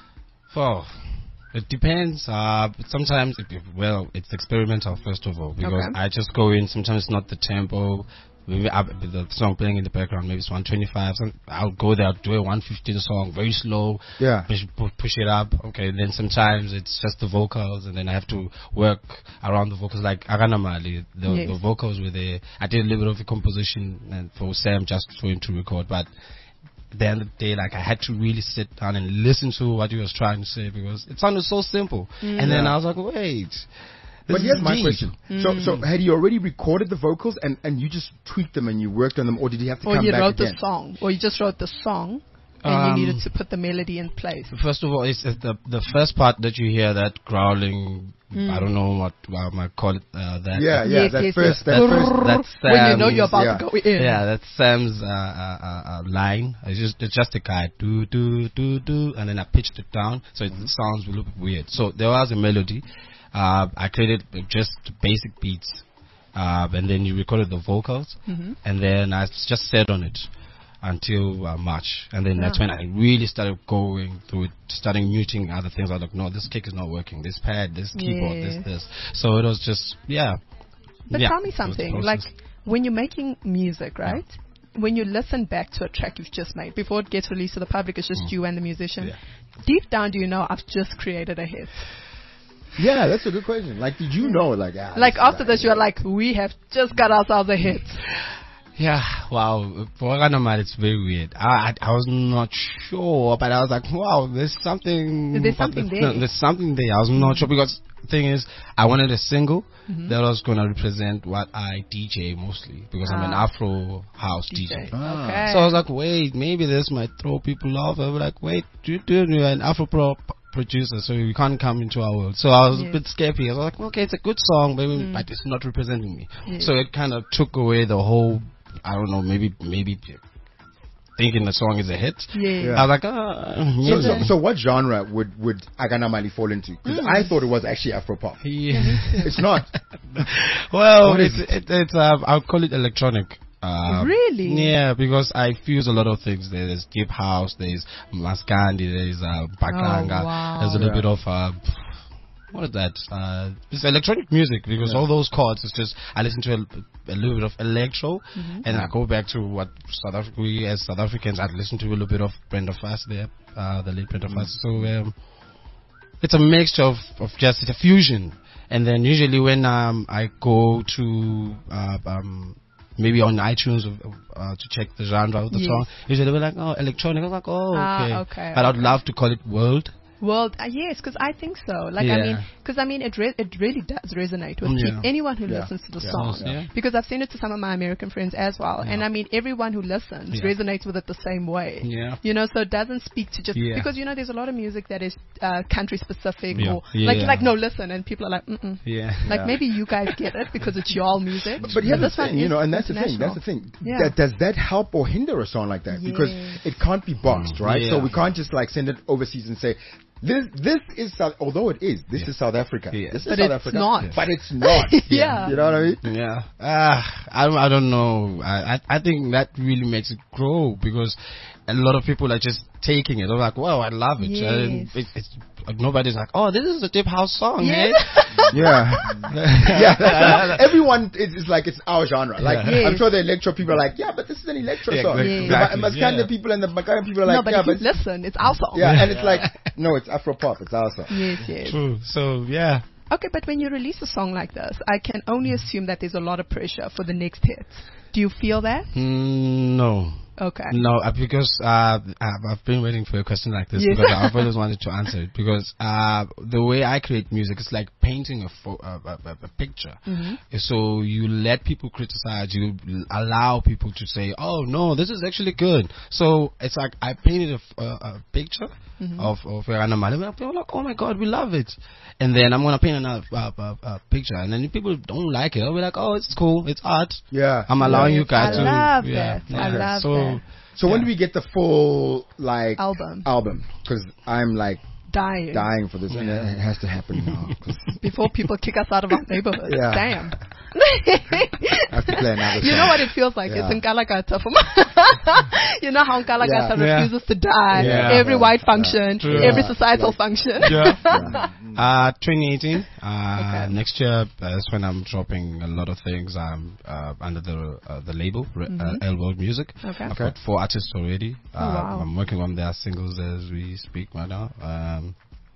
Oh, it depends. Uh, sometimes, it, well, it's experimental first of all because Okay. I just go in. Sometimes it's not the tempo. Maybe I, the song playing in the background, maybe it's one twenty-five. Some, I'll go there, I'll do a one fifteen song, very slow. Yeah. Push, pu- push it up. Okay, then sometimes it's just the vocals, and then I have to work around the vocals. Like Aganamali, the, Yes. the vocals were there. I did a little bit of a composition and for Sam just for him to record, but at the end of the day, like I had to really sit down and listen to what he was trying to say because it sounded so simple. And then Yeah. I was like, wait. This But here's is my deep. question. So, so had you already recorded the vocals and, and you just tweaked them and you worked on them, or did you have to Or come you back wrote again? the song. Or you just wrote the song and Um, you needed to put the melody in place. First of all, it's, it's the the first part that you hear, that growling. I don't know what I might call it. Uh, that Yeah, yeah, Yes, that yes, first, yes. that first. That's When you know Sam's- you're about yeah. to go in. Yeah, that's Sam's uh, uh, uh, uh, line. It's just it's just a guy do do do do, and then I pitched it down, so it sounds a little bit weird. So there was a melody. Uh, I created just basic beats, uh, and then you recorded the vocals, Mm-hmm. and then I s- just sat on it until uh, March, and then that's Yeah. when I really started going through it, starting muting other things. I was like, no, this kick is not working. This pad, this keyboard, Yes. this this. So it was just yeah. But yeah, tell me it was the something, like process. when you're making music, right? When you listen back to a track you've just made, before it gets released to the public, it's just you and the musician. Mm. Yeah. Deep down, do you know I've just created a hit? Yeah, that's a good question. Like, did you know? Like, ah, Like is after like- this, you're like, we have just got ourselves a hit. Yeah, wow. For Ranamal, it's very weird. I, I I was not sure, but I was like, wow, there's something. There's but something there's, there. no, there's something there. I was not sure because the thing is, I wanted a single Mm-hmm. that was going to represent what I D J mostly because I'm an Ah. Afro house D J. D J. Ah. Okay. So I was like, wait, maybe this might throw people off. I was like, wait, you do you're an Afro pro producer, so you can't come into our world. So I was Yes. a bit scary. I was like, okay, it's a good song, but, Mm. but it's not representing me. Yes. So it kind of took away the whole, I don't know, maybe maybe thinking the song is a hit. Yeah. I was like, ah, So, maybe. so, so what genre would would Aganamali fall into? Because Mm. I thought it was actually Afropop. Yeah. It's not. Well, What is it's it, it's uh, I'll call it electronic. Uh, Really? Yeah, because I fuse a lot of things. There's deep house, there's maskandi, there's uh, bakanga, Oh, wow. there's a little Yeah. bit of uh, what is that? Uh, it's electronic music because Yeah. all those chords. It's just I listen to a, a little bit of electro, Mm-hmm. and I go back to what South Africa. We as South Africans, I'd listen to a little bit of Brenda Fassie there, uh, the late Brenda Fassie. So um, it's a mixture of, of just it's a fusion. And then usually when um, I go to uh, um, maybe on iTunes uh, to check the genre of the Yes. song, usually they're like, oh, electronic. I'm like, oh, Ah, okay. okay, But I'd okay. love to call it world. Well, uh, yes, because I think so. Like, I Yeah. mean, because I mean, it re- it really does resonate with Yeah. peop- anyone who Yeah. listens to the Yeah. song. Yeah. Because I've seen it to some of my American friends as well, and I mean, everyone who listens Yeah. resonates with it the same way. Yeah. You know, so it doesn't speak to just Yeah. because you know there's a lot of music that is uh, country specific Yeah. or like Yeah. like no listen, and people are like, mm Yeah. like Yeah. maybe you guys get it because it's your music. But here's the this one thing, you is know, and that's the thing. That's the international. thing. Yeah. That, does that help or hinder a song like that? Because Yes. it can't be boxed, right? So Yeah. we can't just like send it overseas and say, this this is South. Although it is, this is South Africa. Yeah. This is But South it's Africa, not. but it's not. Yeah. You know what I mean? Yeah, uh, I don't, I don't know. I, I I think that really makes it grow because a lot of people are just taking it. They're like, "Wow, I love it." Yes. And it, it's nobody's like, "Oh, this is a deep house song." Yes. Eh? Yeah, yeah. That's everyone is, is like it's our genre. Like Yeah. I'm Yes. sure the electro people are like, yeah, but this is an electro Yeah, song. exactly. The Exactly. Maskandi Yeah. people and the Makaya people are like, no, but yeah, if but you listen, it's our song. yeah, and it's like, no, it's Afro pop. It's our song. Yes, yes. True. So yeah. Okay, but when you release a song like this, I can only assume that there's a lot of pressure for the next hit. Do you feel that? Mm, no. Okay. No, uh, because uh, I've, I've been waiting for a question like this Yes. because I've always wanted to answer it. Because uh, the way I create music, it's like painting a, fo- a, a, a, a picture. Mm-hmm. So you let people criticize, you l- allow people to say, "Oh no, this is actually good." So it's like I painted a, f- a, a picture Mm-hmm. of of Veranda Mali. People are like, "Oh my God, we love it," and then I'm gonna paint another uh, uh, uh, picture, and then if people don't like it, I'll be like, "Oh, it's cool, it's art." Yeah. I'm allowing you Yes, guys I to. love yeah, that. I yeah. love so, that. So when Yeah. do we get the full like Album. Album? Because I'm like Dying. dying for this, and it has to happen now. 'cause Before people kick us out of our neighborhood. Yeah. Damn. I have to play another You song. know what it feels like? Yeah. It's Nkalakata. For you know how Nkalakata Yeah. Yeah. refuses to die. Yeah. Every Yeah. white function, True. every Yeah. societal Like- function. Yeah. Yeah. Uh, twenty eighteen. Uh, Okay. Next year, uh, that's when I'm dropping a lot of things. I'm uh, under the uh, the label, Re- uh, L World Music. Okay. I've Okay. got four artists already. Oh, Uh, wow. I'm working on their singles as we speak right now. Um,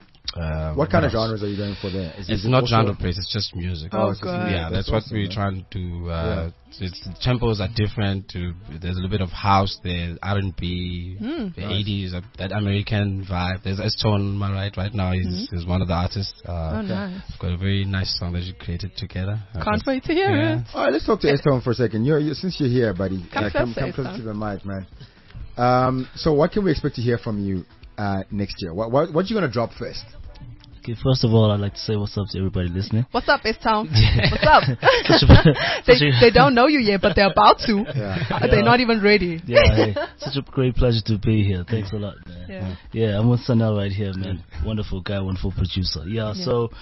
uh, What kind of else? genres are you going for there? Is It's it not also- genre based. It's just music. Oh, it's just good. music. Yeah, that's, what awesome, we're man. trying to. Uh, it's, the tempos are different. To there's a little bit of house. There's R and B, Mm. the eighties, uh, that American vibe. There's Estone on my right right now. He's, he's one of the artists. Uh, Oh, nice. We've got a very nice song that you created together. Uh, Can't wait to hear yeah. it. All right, let's talk to Estone for a second. You're, you since you're here, buddy. Come uh, closer, come, come close Estone. to the mic, man. Um, so what can we expect to hear from you uh, next year? What what what you gonna drop first? Okay, first of all, I'd like to say what's up to everybody listening. What's up, S-Town? What's up? Such a- they, such a- they don't know you yet, but they're about to. Yeah. They're not even ready. Yeah, hey, such a great pleasure to be here. Thanks a lot, man. Yeah. Yeah, I'm with Sanel right here, man. Wonderful guy, wonderful producer. Yeah, Yeah. so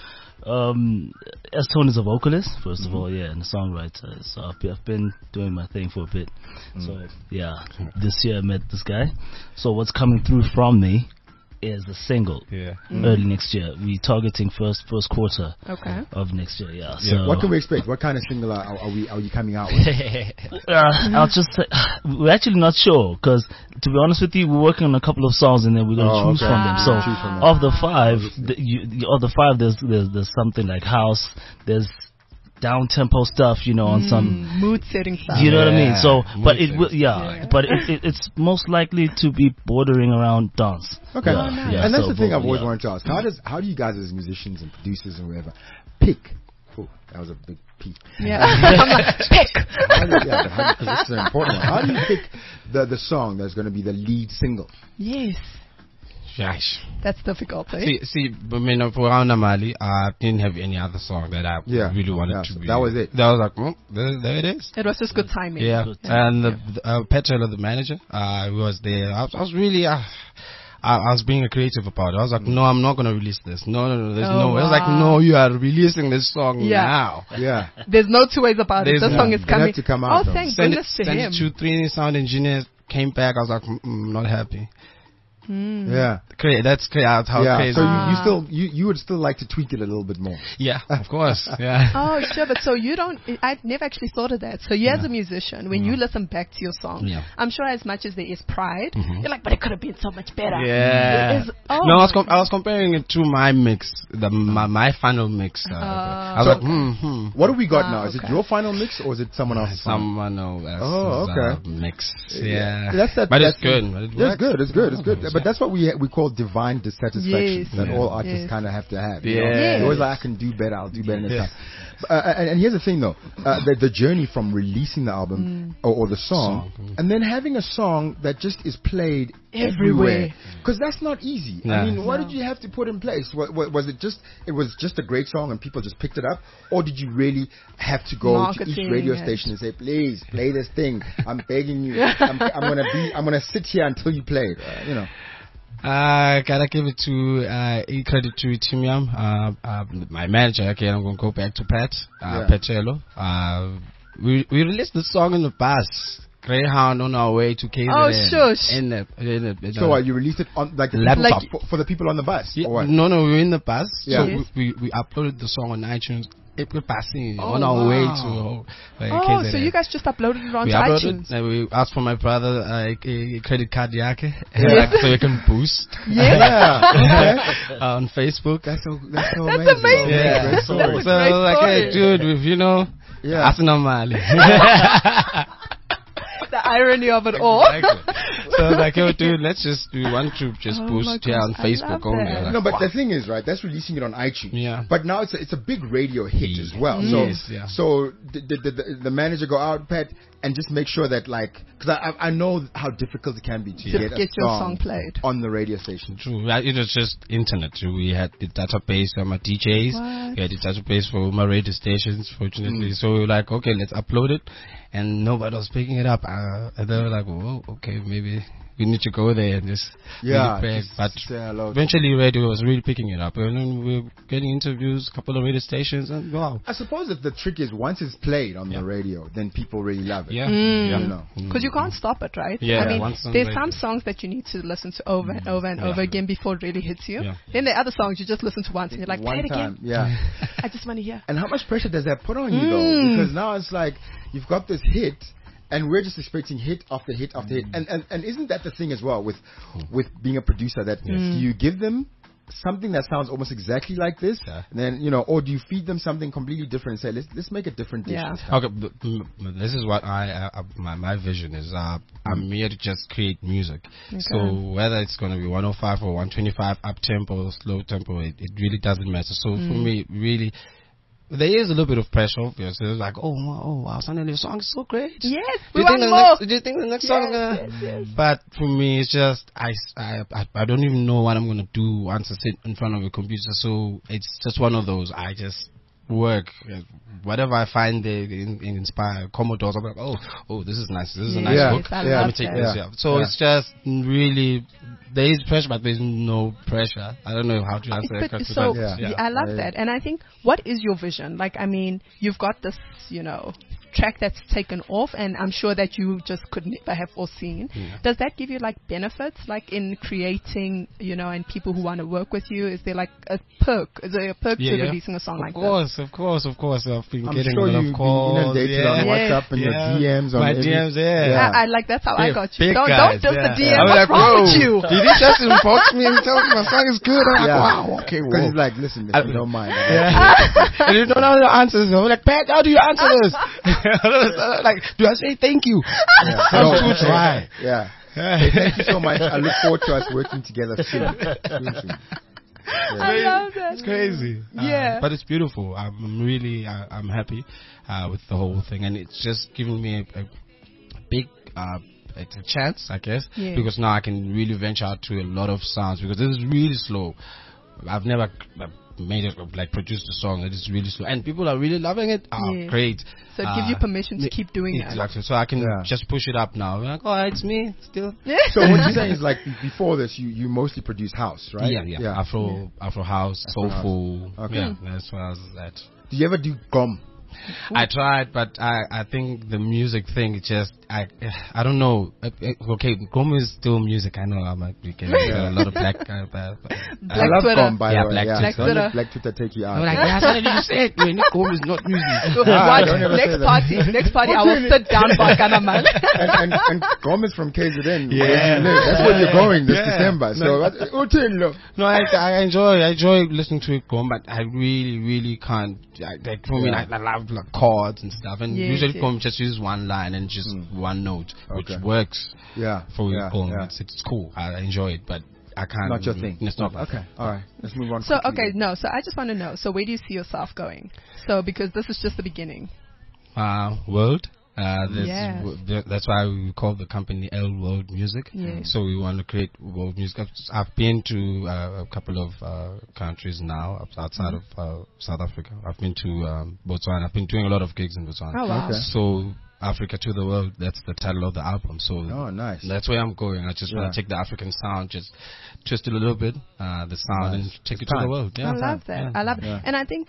um, S-Tone is a vocalist, first of all, yeah, and a songwriter. So I've been, I've been doing my thing for a bit. So yeah, this year I met this guy. So what's coming through from me is the single. Yeah. Early next year, we targeting first first quarter Okay. of next year. Yeah. Yeah. So What can we expect? What kind of single are, are we are you coming out with? uh, I'll just say, we're actually not sure because, to be honest with you, we're working on a couple of songs and then we're gonna Oh, choose okay. from them. So, Choose from them. of the five, the, you, the, of the five, there's, there's there's something like house, there's down tempo stuff, you know, on some. Mm, mood setting stuff. You know what I mean? Yeah, So, but mood it will, yeah, Yeah. but it, it, it's most likely to be bordering around dance. Okay. Yeah, Oh, nice. yeah, and that's so the thing I've vocal, always yeah. wanted to ask. How does how do you guys as musicians and producers and whatever pick? Oh, that was a big peak. Yeah. I'm like, pick. How do you, yeah, but how, 'cause this is an important one. How do you pick the the song that's going to be the lead single? Yes. Gosh. That's difficult, eh? See, see, I mean, for Veranda Mali, I didn't have any other song that I Yeah. really wanted Yeah, to so be. that was it. That was like, well, there, there it is. It was just good timing. Yeah, Good. and the, the uh, Petrel, the manager, uh, was there. I was, I was really, uh, I, I was being a creative about it. I was like, no, I'm not gonna release this. No, no, no, there's Oh, no. I was like, wow. no, you are releasing this song Yeah. now. Yeah. There's no two ways about it. There's This no- song is it coming. had to come out, oh, though. thank Send it, goodness to send him. it to three sound engineers. Came back. I was like, mm, mm, not happy. Mm. Yeah. Cra- that's crazy. How yeah. crazy. So you, you Ah. still you, you would still like to tweak it a little bit more. yeah, of course. Yeah. Oh, sure, but so you don't, I've never actually thought of that. So you as a musician, when you listen back to your song, Yeah. I'm sure as much as there is pride, Mhm. you're like, but it could have been so much better. Yeah. It is- oh no, I was my com- I was comparing it to my mix, the my, my final mix. Uh, I was So- like, hmm, hmm. What do we got Ah, now? Is okay. it your final mix or is it someone else's? final? Someone else. Oh, okay. Uh, mix. Yeah. That's that. But that's it's good. But it It's works. good. It's good. It's good. Yeah. But that's what we we call divine dissatisfaction Yes. that Yeah. all artists Yes. kind of have to have. you know? Yeah. Yes. You're always like, I can do better. I'll do better next Yeah. time. Uh, and, and here's the thing, though: uh, the, the journey from releasing the album Mm. or, or the song, Song, mm. and then having a song that just is played Everywhere. everywhere, because that's not easy. I Nah. mean, what No. did you have to put in place? What, what, was it just it was just a great song and people just picked it up, or did you really have to go to each Marketing radio and- station and say, "Please play this thing. I'm begging you. I'm, I'm gonna be. I'm gonna sit here until you play it." Uh, you know. Uh, gotta give it to, uh, e credit to Timiam, uh, uh, my manager. Again, I'm gonna go back to Pat, uh, Yeah. Petrello. Uh, we, we released the song in the past. Greyhound on our way to K Z N. Oh, shush. In the, in the, in So the what, you released it on like the Laptop. people, for, for the people on the bus? Yeah, Or what? no, no, we were in the bus. Yeah. So Yes. we, we we uploaded the song on iTunes. It was passing Oh, on our wow. way to uh, Oh, K Z N. so you guys just uploaded it onto we uploaded, iTunes. and we asked for my brother uh, a, a credit card yake, like, so we can boost Yeah. Okay. on Facebook. That's so, that's so That's amazing. amazing. Yeah. Great That's story. a So great like, hey, story. dude, if you know, Yeah. Asina Mali. The irony of it all. Exactly. So I was like, yo, dude, let's just, we want to just Oh my boost here gosh, on I Facebook love only. that. Like, No, but the thing is, right, that's releasing it on iTunes. Yeah. But now it's a, it's a big radio hit as well. Yes, So, yeah. so did, did, did the, the manager go out, Pat, and just make sure that, like, because I, I I know how difficult it can be to To get, a get your song song played. on the radio station. True. Right, it was just internet. We had the database for my D Js. What? We had the database for my radio stations, fortunately. Mm. So we were like, okay, let's upload it. And nobody was picking it up. Uh, and they were like, whoa, okay, maybe we need to go there and just Yeah, make it big. just But say hello. eventually radio was really picking it up. And then we were getting interviews, a couple of radio stations, and wow. I suppose that the trick is once it's played on Yeah. the radio, then people really love it. Yeah. Mm. yeah. You know. Because you can't stop it, right? Yeah, I mean, once on there's radio. some songs that you need to listen to over and over and Yeah. over again before it really hits you. Yeah. Then there are other songs you just listen to once and you're like, play One it time, again. yeah. I just want to hear. And how much pressure does that put on you Mm. though? Because now it's like you've got this hit, and we're just expecting hit after hit after hit. And, and and isn't that the thing as well with with being a producer that do you give them something that sounds almost exactly like this, Yeah. and then you know, or do you feed them something completely different and say let's let's make a different dish? Yeah. this time? Okay, but, mm, but this is what I, uh, uh, my, my vision is. Uh, I'm here to just create music. So whether it's going to be one oh five or one twenty-five, up tempo, slow tempo, it, it really doesn't matter. So for me, really, there is a little bit of pressure, obviously. It's like, oh, wow, oh, wow, suddenly the song is so great. Yes, Do we you, think want the more. next, do you think the next song? Uh, yes, yes. But for me, it's just I, I, I, I don't even know what I'm gonna do once I sit in front of a computer. So it's just one of those. I just work uh, whatever I find they in, in inspire Commodores. I'm like, oh, oh, this is nice. This is a nice Yeah, hook. I yeah. Let me love take that. this. Yeah. Yeah. So Yeah. it's just really there is pressure, but there's no pressure. I don't know how to answer that But question. so but Yeah. yeah, I love Yeah. that, and I think, what is your vision? Like, I mean, you've got this, you know, track that's taken off, and I'm sure that you just could never have foreseen. Yeah. Does that give you like benefits, like in creating, you know, and people who want to work with you? Is there like a perk? Is there a perk Yeah, to yeah. releasing a song Of like course, of course, of course. I've been I'm getting sure a lot you've of calls. been inundated on Yeah. WhatsApp and Yeah. your D Ms on My every- D Ms, yeah. this? Yeah. I, I like that's how I Big- got you. big Don't guys, don't diss yeah. the D Yeah. M. I was What's like, wrong bro, with you? did he just inbox me and tell me my song is good? I'm like, Yeah. wow, okay, Because whoa. he's like, listen, if you don't mind. Yeah. And you don't know the answers. I'm like, Pat, how do you answer this? Like, do I say thank you? Yeah. I'm No, too dry. Yeah. Hey, thank you so much. I look forward to us working together soon. soon, soon. I love that. It's crazy. Uh, Yeah. but it's beautiful. I'm really, uh, I'm happy uh, with the whole thing, and it's just giving me a, a big. Uh, it's a chance, I guess, Yeah. because now I can really venture out to a lot of sounds, because this is really slow. I've never uh, made it, like, produced a song that is really slow, and people are really loving it. Oh, Yeah. great. So it gives you Uh, permission to yeah, keep doing that. Exactly. So I can Yeah. just push it up now. Like, oh, it's me still. So what you're saying is like be- before this, you, you mostly produce house, right? Yeah, yeah. Afro, Afro house, Afro house. soulful. Okay. Yeah, that's what I was at. Do you ever do gom? I tried, but I, I think the music thing is just I I don't know. Uh, uh, Okay, Gom is still music. I know I might be getting uh, a lot of black. Uh, uh, I Black love Twitter. gom, by Yeah, the way. Black yeah. Twitter. Don't let Black Black Twitter take you out. I'm like, yeah, how did you say it? Man, Gom is not music. Ah, Watch, don't ever say next that. party, next party, I will sit down for a man. and, and, and Gom is from K Z N. Yeah. Where you live. That's where you're going this Yeah. December. So, what- Uthini. No, I, I enjoy I enjoy listening to it, Gom, but I really really can't. I, like for me, Yeah. I, I love like chords and stuff, and Yes, usually yes. Gom just uses one line and just one note, which Okay. works Yeah. for yeah, Gom. yeah. It's, it's cool. I enjoy it, but I can't. Not your thing. It's not my Okay. thing. All right. Let's move on. So, quickly. okay, no, so I just want to know, so where do you see yourself going? So, because this is just the beginning. Uh, world. Uh, this, Yes. w- th- that's why we call the company L World Music. Yes. So we want to create world music. I've, I've been to uh, a couple of uh, countries now outside of uh, South Africa. I've been to um, Botswana. I've been doing a lot of gigs in Botswana. Oh, wow. Okay. So Africa to the world. That's the title of the album. So Oh, nice. that's where I'm going. I just Yeah. want to take the African sound, just twist it a little bit, uh, the sound, Nice. and take It's it to time. the world. Yeah. I love that. Yeah. I love it. Yeah. And I think that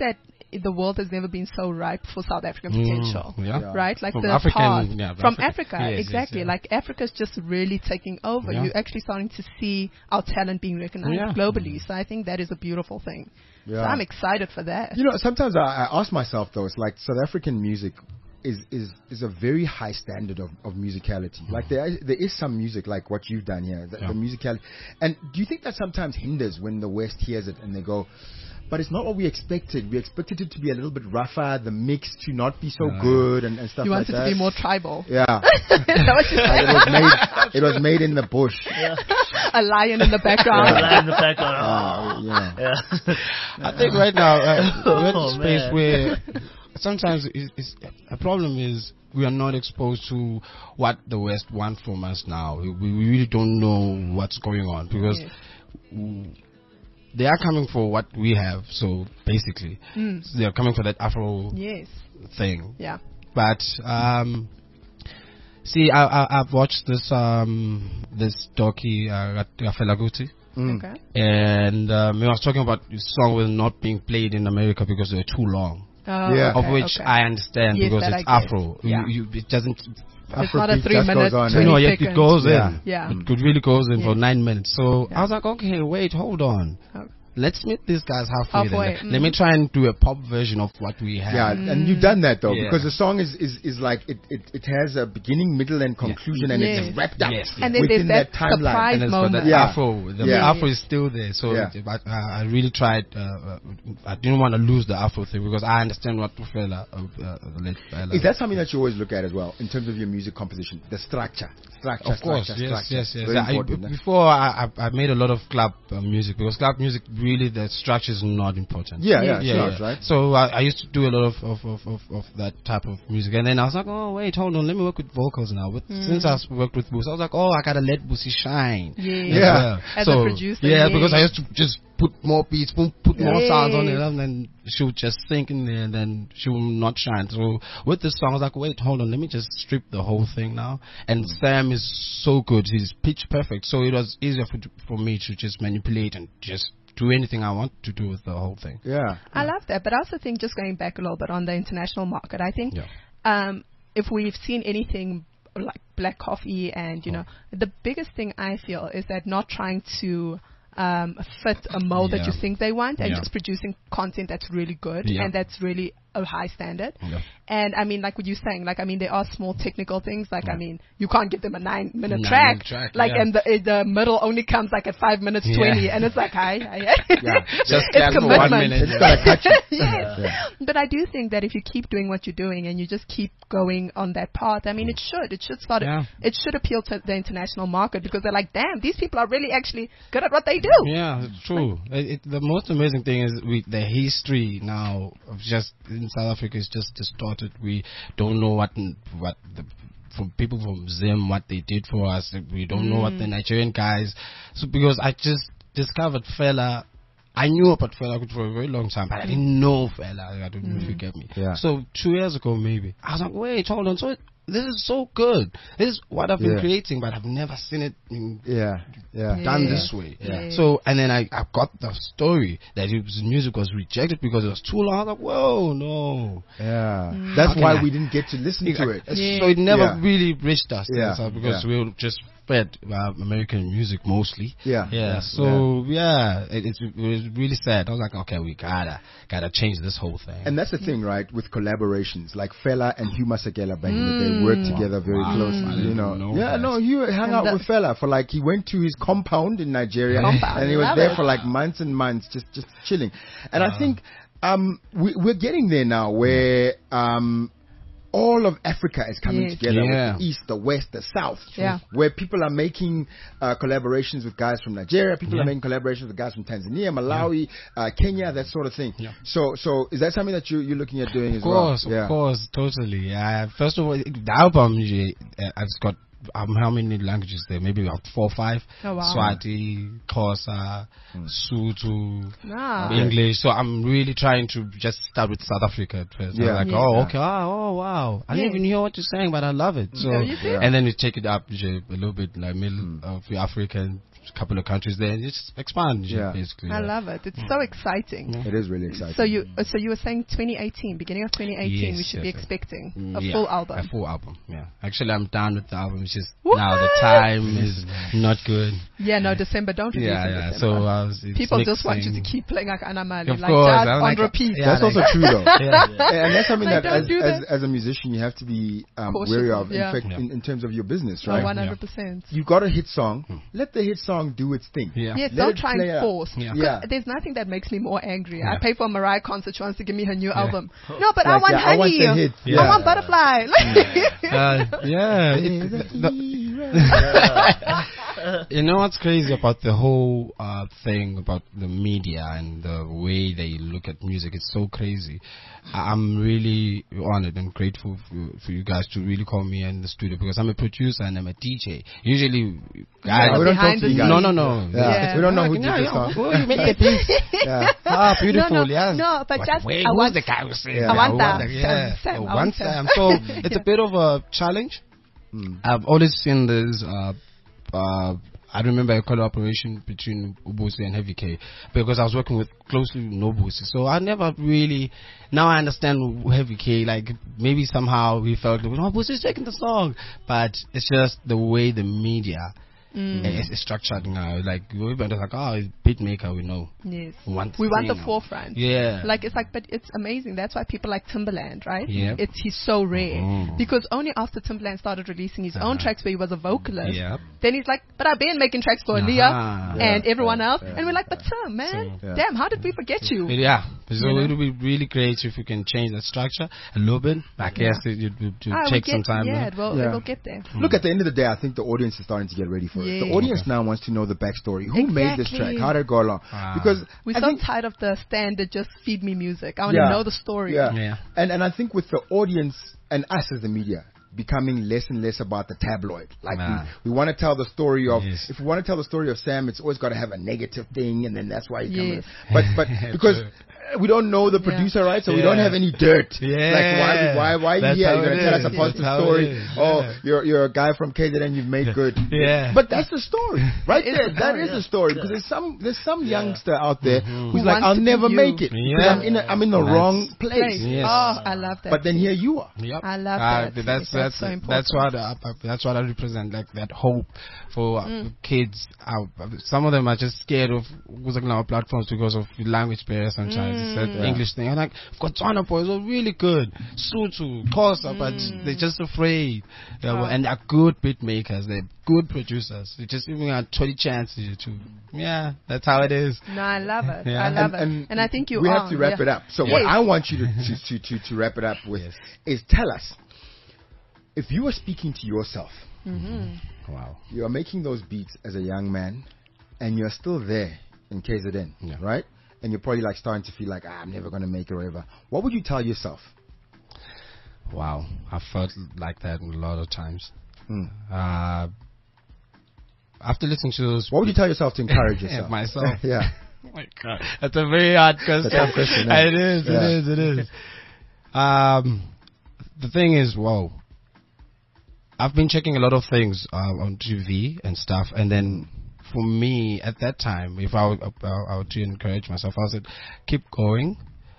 the world has never been so ripe for South African Mm, potential. yeah. Yeah. Right? Like From the African- path yeah, from Africa. Africa, Yes, yes, exactly. yeah. Like Africa's just really taking over. Yeah. You're actually starting to see our talent being recognized Yeah. globally. So I think that is a beautiful thing. So Yeah. I'm excited for that. You know, sometimes I, I ask myself though, it's like South African music is is is a very high standard of, of musicality. Like there is, there is some music like what you've done here, the, Yeah. the musicality. And do you think that sometimes hinders when the West hears it and they go, but it's not what we expected. We expected it to be a little bit rougher, the mix to not be so Yeah. good and, and stuff You like want it that. to be more tribal. Yeah. Is that what you're Like saying? it was made it was made in the bush. A lion in the background. Lie in the background. Ah, yeah. Yeah. I think right now uh, we're at a Oh, space man. where sometimes it's, it's, a problem is we are not exposed to what the West want from us now. We, we really don't know what's going on because Yes. w- they are coming for what we have. So basically, Mm. so they are coming for that Afro Yes. thing. Yeah. But um, see, I, I, I've watched this um, this docu, uh, Fela Kuti. Mm. Okay. And um, I was talking about the song was not being played in America because they were too long. Oh, Yeah. okay, Of which okay. I understand Yes, because that it's I get. Afro. Yeah. You, you, it doesn't. It's not a Afrobeat three just minute, goes on. twenty No, yet seconds. it goes Yeah. in. Yeah. It could really goes in for Yes. nine minutes. So Yeah. I was like, okay, wait, hold on. Oh. Let's meet these guys halfway. then. Halfway, Let, mm. let me try and do a pop version of what we have. Yeah, and you've done that though, Yeah. because the song is, is, is like it, it, it has a beginning, middle, and conclusion, and Yes. it's wrapped up Yes. And then within there's that timeline. surprise And it's got moment. the Yeah. Afro. The Yeah. Afro is still there. So Yeah. it- but, uh, I really tried. Uh, uh, I didn't want to lose the Afro thing because I understand what Fela. Uh, uh, let Fela- Is that something that you always look at as well in terms of your music composition? The structure, structure, Of course, structure, yes, structure. yes, yes. Very I, important, b- eh? before I, I, I made a lot of club uh, music because club music really the structure is not important. Yeah, yeah, yeah, sure, yeah. right? So I, I used to do a lot of, of, of, of, of that type of music, and then I was like, oh wait, hold on, let me work with vocals now. With, Since I s- worked with Boosie, I was like, oh, I gotta let Boosie shine. Yeah. as Yeah. well. As a so, producer, yeah, yeah. because I used to just put more beats, put, put more sounds on it, Yes. and then she would just sink in there, and then she will not shine. So with this song, I was like, wait, hold on, let me just strip the whole thing now. And Sam is so good; he's pitch perfect. So it was easier for for me to just manipulate and just do anything I want to do with the whole thing. Yeah. I love that, but I also think just going back a little bit on the international market, I think Yeah. um, if we've seen anything like Black Coffee and, you Oh. know, the biggest thing I feel is that not trying to um, fit a mold that Yeah. you think they want and Yeah. just producing content that's really good Yeah. and that's really a high standard. Yeah. And I mean, like what you're saying, like, I mean, there are small technical things, like, I mean, you can't give them a nine minute Nine track, minute track, like, yeah. and the, uh, the middle only comes like at five minutes Yeah. twenty, and it's like, hi, hi, Yeah. Just it's clap for one commitment. minute. It's gotta catch you. Yes. Yeah. But I do think that if you keep doing what you're doing and you just keep going on that path, I mean, it should. It should start. Yeah. It should appeal to the international market because they're like, damn, these people are really actually good at what they do. Yeah, it's true. It, it, the most amazing thing is we, the history now of just in South Africa is just distorted. We don't know what what the from people from Zim what they did for us. We don't know what the Nigerian guys. So because I just discovered Fela. I knew about Fela for a very long time, but I didn't know Fela. I don't know if you get me. Yeah. So two years ago, maybe I was like, wait, hold on. So it, this is so good. This is what I've been Yeah. creating, but I've never seen it in Yeah. Yeah. Yeah. done this way. Yeah. So, and then I, I got the story that his music was rejected because it was too long. I was like, whoa, no. Yeah. That's How why can I- we didn't get to listen to it. Yeah. So it never Yeah. really reached us. Yeah. So because Yeah. we were just fed uh, American music mostly. Yeah. Yeah. So, yeah, it, it's- it was really sad. I was like, okay, we gotta, gotta change this whole thing. And that's the thing, right? With collaborations, like Fela and Hugh Masekela back in the day worked together very Wow. closely. I You didn't know, know yeah, that. no, Hugh hung And out the- with Fela for like he went to his compound in Nigeria, Compound, and he was love there it. for like months and months, just just chilling. And I think um, we, we're getting there now, where um, all of Africa is coming Yes. together, Yeah. with the East, the West, the South, Yeah. where people are making uh, collaborations with guys from Nigeria, people Yeah. are making collaborations with guys from Tanzania, Malawi, uh, Kenya, that sort of thing. Yeah. So, so is that something that you, you're looking at doing Of as course, well? of course, totally. Uh, first of all, the album, uh, it's got um, how many languages there? Maybe about four or five. Oh, wow. Swati, Xhosa, Sotho, Ah. English. So I'm really trying to just start with South Africa at first. Yeah. I'm like, Yeah. oh, okay, oh, oh, wow. I Yes. didn't even hear what you're saying, but I love it. So, Oh, you see? and then we take it up a little bit, like middle of Africa and a couple of countries there, and just expand, Yeah. basically. I love it. It's so exciting. It is really exciting. So you, uh, so you were saying twenty eighteen, beginning of twenty eighteen, Yes, we should yes, be yes. expecting Mm, a yeah, full album. A full album, yeah. Actually, I'm done with the album. It's just What? now the time is not good. Yeah, no, December. Don't release Yeah, in yeah. December. So I was, it's People just want you to mixing. keep playing like Anamali, Of like course, just I'm on like- repeat. yeah, that's like- also true, though. Yeah. And that's something Like, that, don't as, do as, that. as a musician, you have to be um, Cautious wary of, of. yeah. In fact, Yeah. in, in terms of your business, Oh, right? one hundred percent. You got a hit song. Let the hit song do its thing. Yeah. Yes, Let don't it try play and out. force. Yeah. 'Cause Yeah. There's nothing that makes me more angry. I Yeah. pay for a Mariah concert. She wants to give me her new album. No, but I Like, want yeah, I Honey. want the hit. I Yeah. want Butterfly. Uh, yeah. it- the- you know what's crazy about the whole uh, thing about the media and the way they look at music? It's so crazy. I- I'm really honored and grateful for, for you guys to really call me in the studio because I'm a producer and I'm a D J. Usually, guys. we don't talk behind to the you guys. No, no, no. Yeah. Yeah. We don't know who Yeah, did yeah, the song. who you make the beats? Yeah. Ah, beautiful, No, no, yeah. no, but just- wait, I who's want- the guy who says Yeah. that? I want that. Yeah, Sam, Sam, I I want want Sam. Sam. So it's a bit of a challenge. Hmm. I've always seen this. Uh, uh, I remember a collaboration between Ubusi and Heavy K because I was working with closely with Nobusi. So I never really. Now I understand Heavy K. Like maybe somehow we felt, oh, Ubusi's taking the song, but it's just the way the media. Mm. It's, it's structured now. Like everybody's like, oh, it's beat maker. We know. Yes. We want, We want the thing. forefront. Yeah. Like it's like, but it's amazing. That's why people like Timbaland, right? Yep. It's he's so rare Mhm. because only after Timbaland started releasing his own Uh-huh. tracks where he was a vocalist, Yep. then he's like, but I've been making tracks for Uh-huh. Aaliyah and Yeah, everyone yeah, else, yeah, and we're like, but Tim, man, Yeah. damn, how did we forget you? Yeah, so You know? it would be really great if we can change the structure a little bit. I guess it would it, it, Ah, we take get- some time. Yeah, no? it will, Yeah. it will get there. Look, at the end of the day, I think the audience is starting to get ready for it. The Yeah. audience now wants to know the backstory. Who made this track? Exactly. How did it go along? Ah. Because We're I so think, tired of the standard, just feed me music. I want Yeah. to know the story. yeah. Yeah. And and I think with the audience and us as the media becoming less and less about the tabloid. Like Ah. we, we want to tell the story of Yes. if we want to tell the story of Sam, it's always got to have a negative thing, and then that's why he Yes. comes. But but because True. we don't know the Yeah. producer, right? So we Yeah. don't have any dirt. Yeah. Like why why why are you That's here? how You're it gonna tell us is. a positive That's how it story. is. Oh, Yeah. you're you're a guy from K Z N. You've made good. Yeah. But that's the story, right It is there. the That story, is yeah. the story because there's some there's some youngster out there who's Who like, wants I'll to be never you. make it because Yeah. I'm in a, I'm in the That's- wrong place. Place. Yes. Oh, I love that. But then here you are. Yep. I love Uh, that. That's That's that's so that's, important. what I, I- that's what I represent. Like that hope for uh, Mm. kids. Uh, some of them are just scared of using our platforms because of language barriers. Sometimes it's that Mm. English thing. I'm like, Botswana boys are really good. Sotho, Xhosa, but they're just afraid. Yeah, well, Oh. and they're good beat makers. They're good producers. They just even got twenty chances to. Yeah, that's how it is. No, I love it. Yeah. I love and, it. And I think you we are. have to wrap yeah. it up. So what Yes. I want you to to, to, to, to wrap it up with Yes. is tell us if you were speaking to yourself, Mm-hmm. Wow. you are making those beats as a young man, and you're still there in K Z N, Yeah. right? And you're probably like starting to feel like ah, I'm never gonna make it or whatever. What would you tell yourself? Wow. I felt like that a lot of times. Hmm. Uh, after listening to those. What would you tell yourself to encourage yourself? Myself. yeah. Oh my God, that's a very hard question. That's a tough question, eh? It is, Yeah. it is, it is. Um, the thing is, whoa. I've been checking a lot of things uh, on T V and stuff, and then for me at that time, if I would, uh, I would to encourage myself, I said, keep going.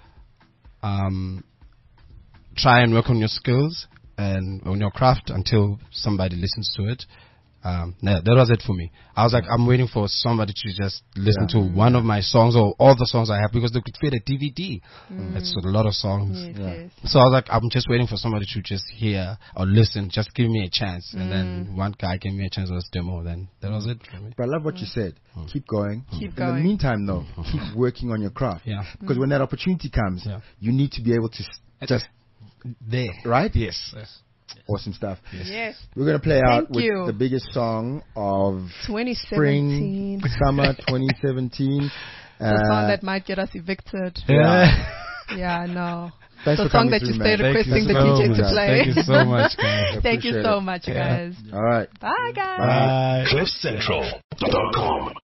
Um, try and work on your skills and on your craft until somebody listens to it. Um, no, that was it for me. I was like, I'm waiting for somebody to just listen Yeah. to one of my songs or all the songs I have because they could fit a D V D. It's a lot of songs. Yes, Yeah. yes. So I was like, I'm just waiting for somebody to just hear or listen, just give me a chance. And then one guy gave me a chance on this demo, then that was it for me. But I love what you said. Keep going. Keep In going. the meantime, though, keep working on your craft. Yeah. Because when that opportunity comes, Yeah. you need to be able to s- just There. right. Yes. yes. Awesome stuff. Yes. We're gonna play out Thank with you. the biggest song of twenty spring, seventeen. summer twenty seventeen. The song Uh, that might get us evicted. yeah. Yeah, I know. Thanks the for song coming that through, you man. stayed requesting the so D J much. to play. Thank you so much, guys. Thank you Appreciate so it. much, Yeah. guys. All right. Bye, guys. Bye. cliff central dot com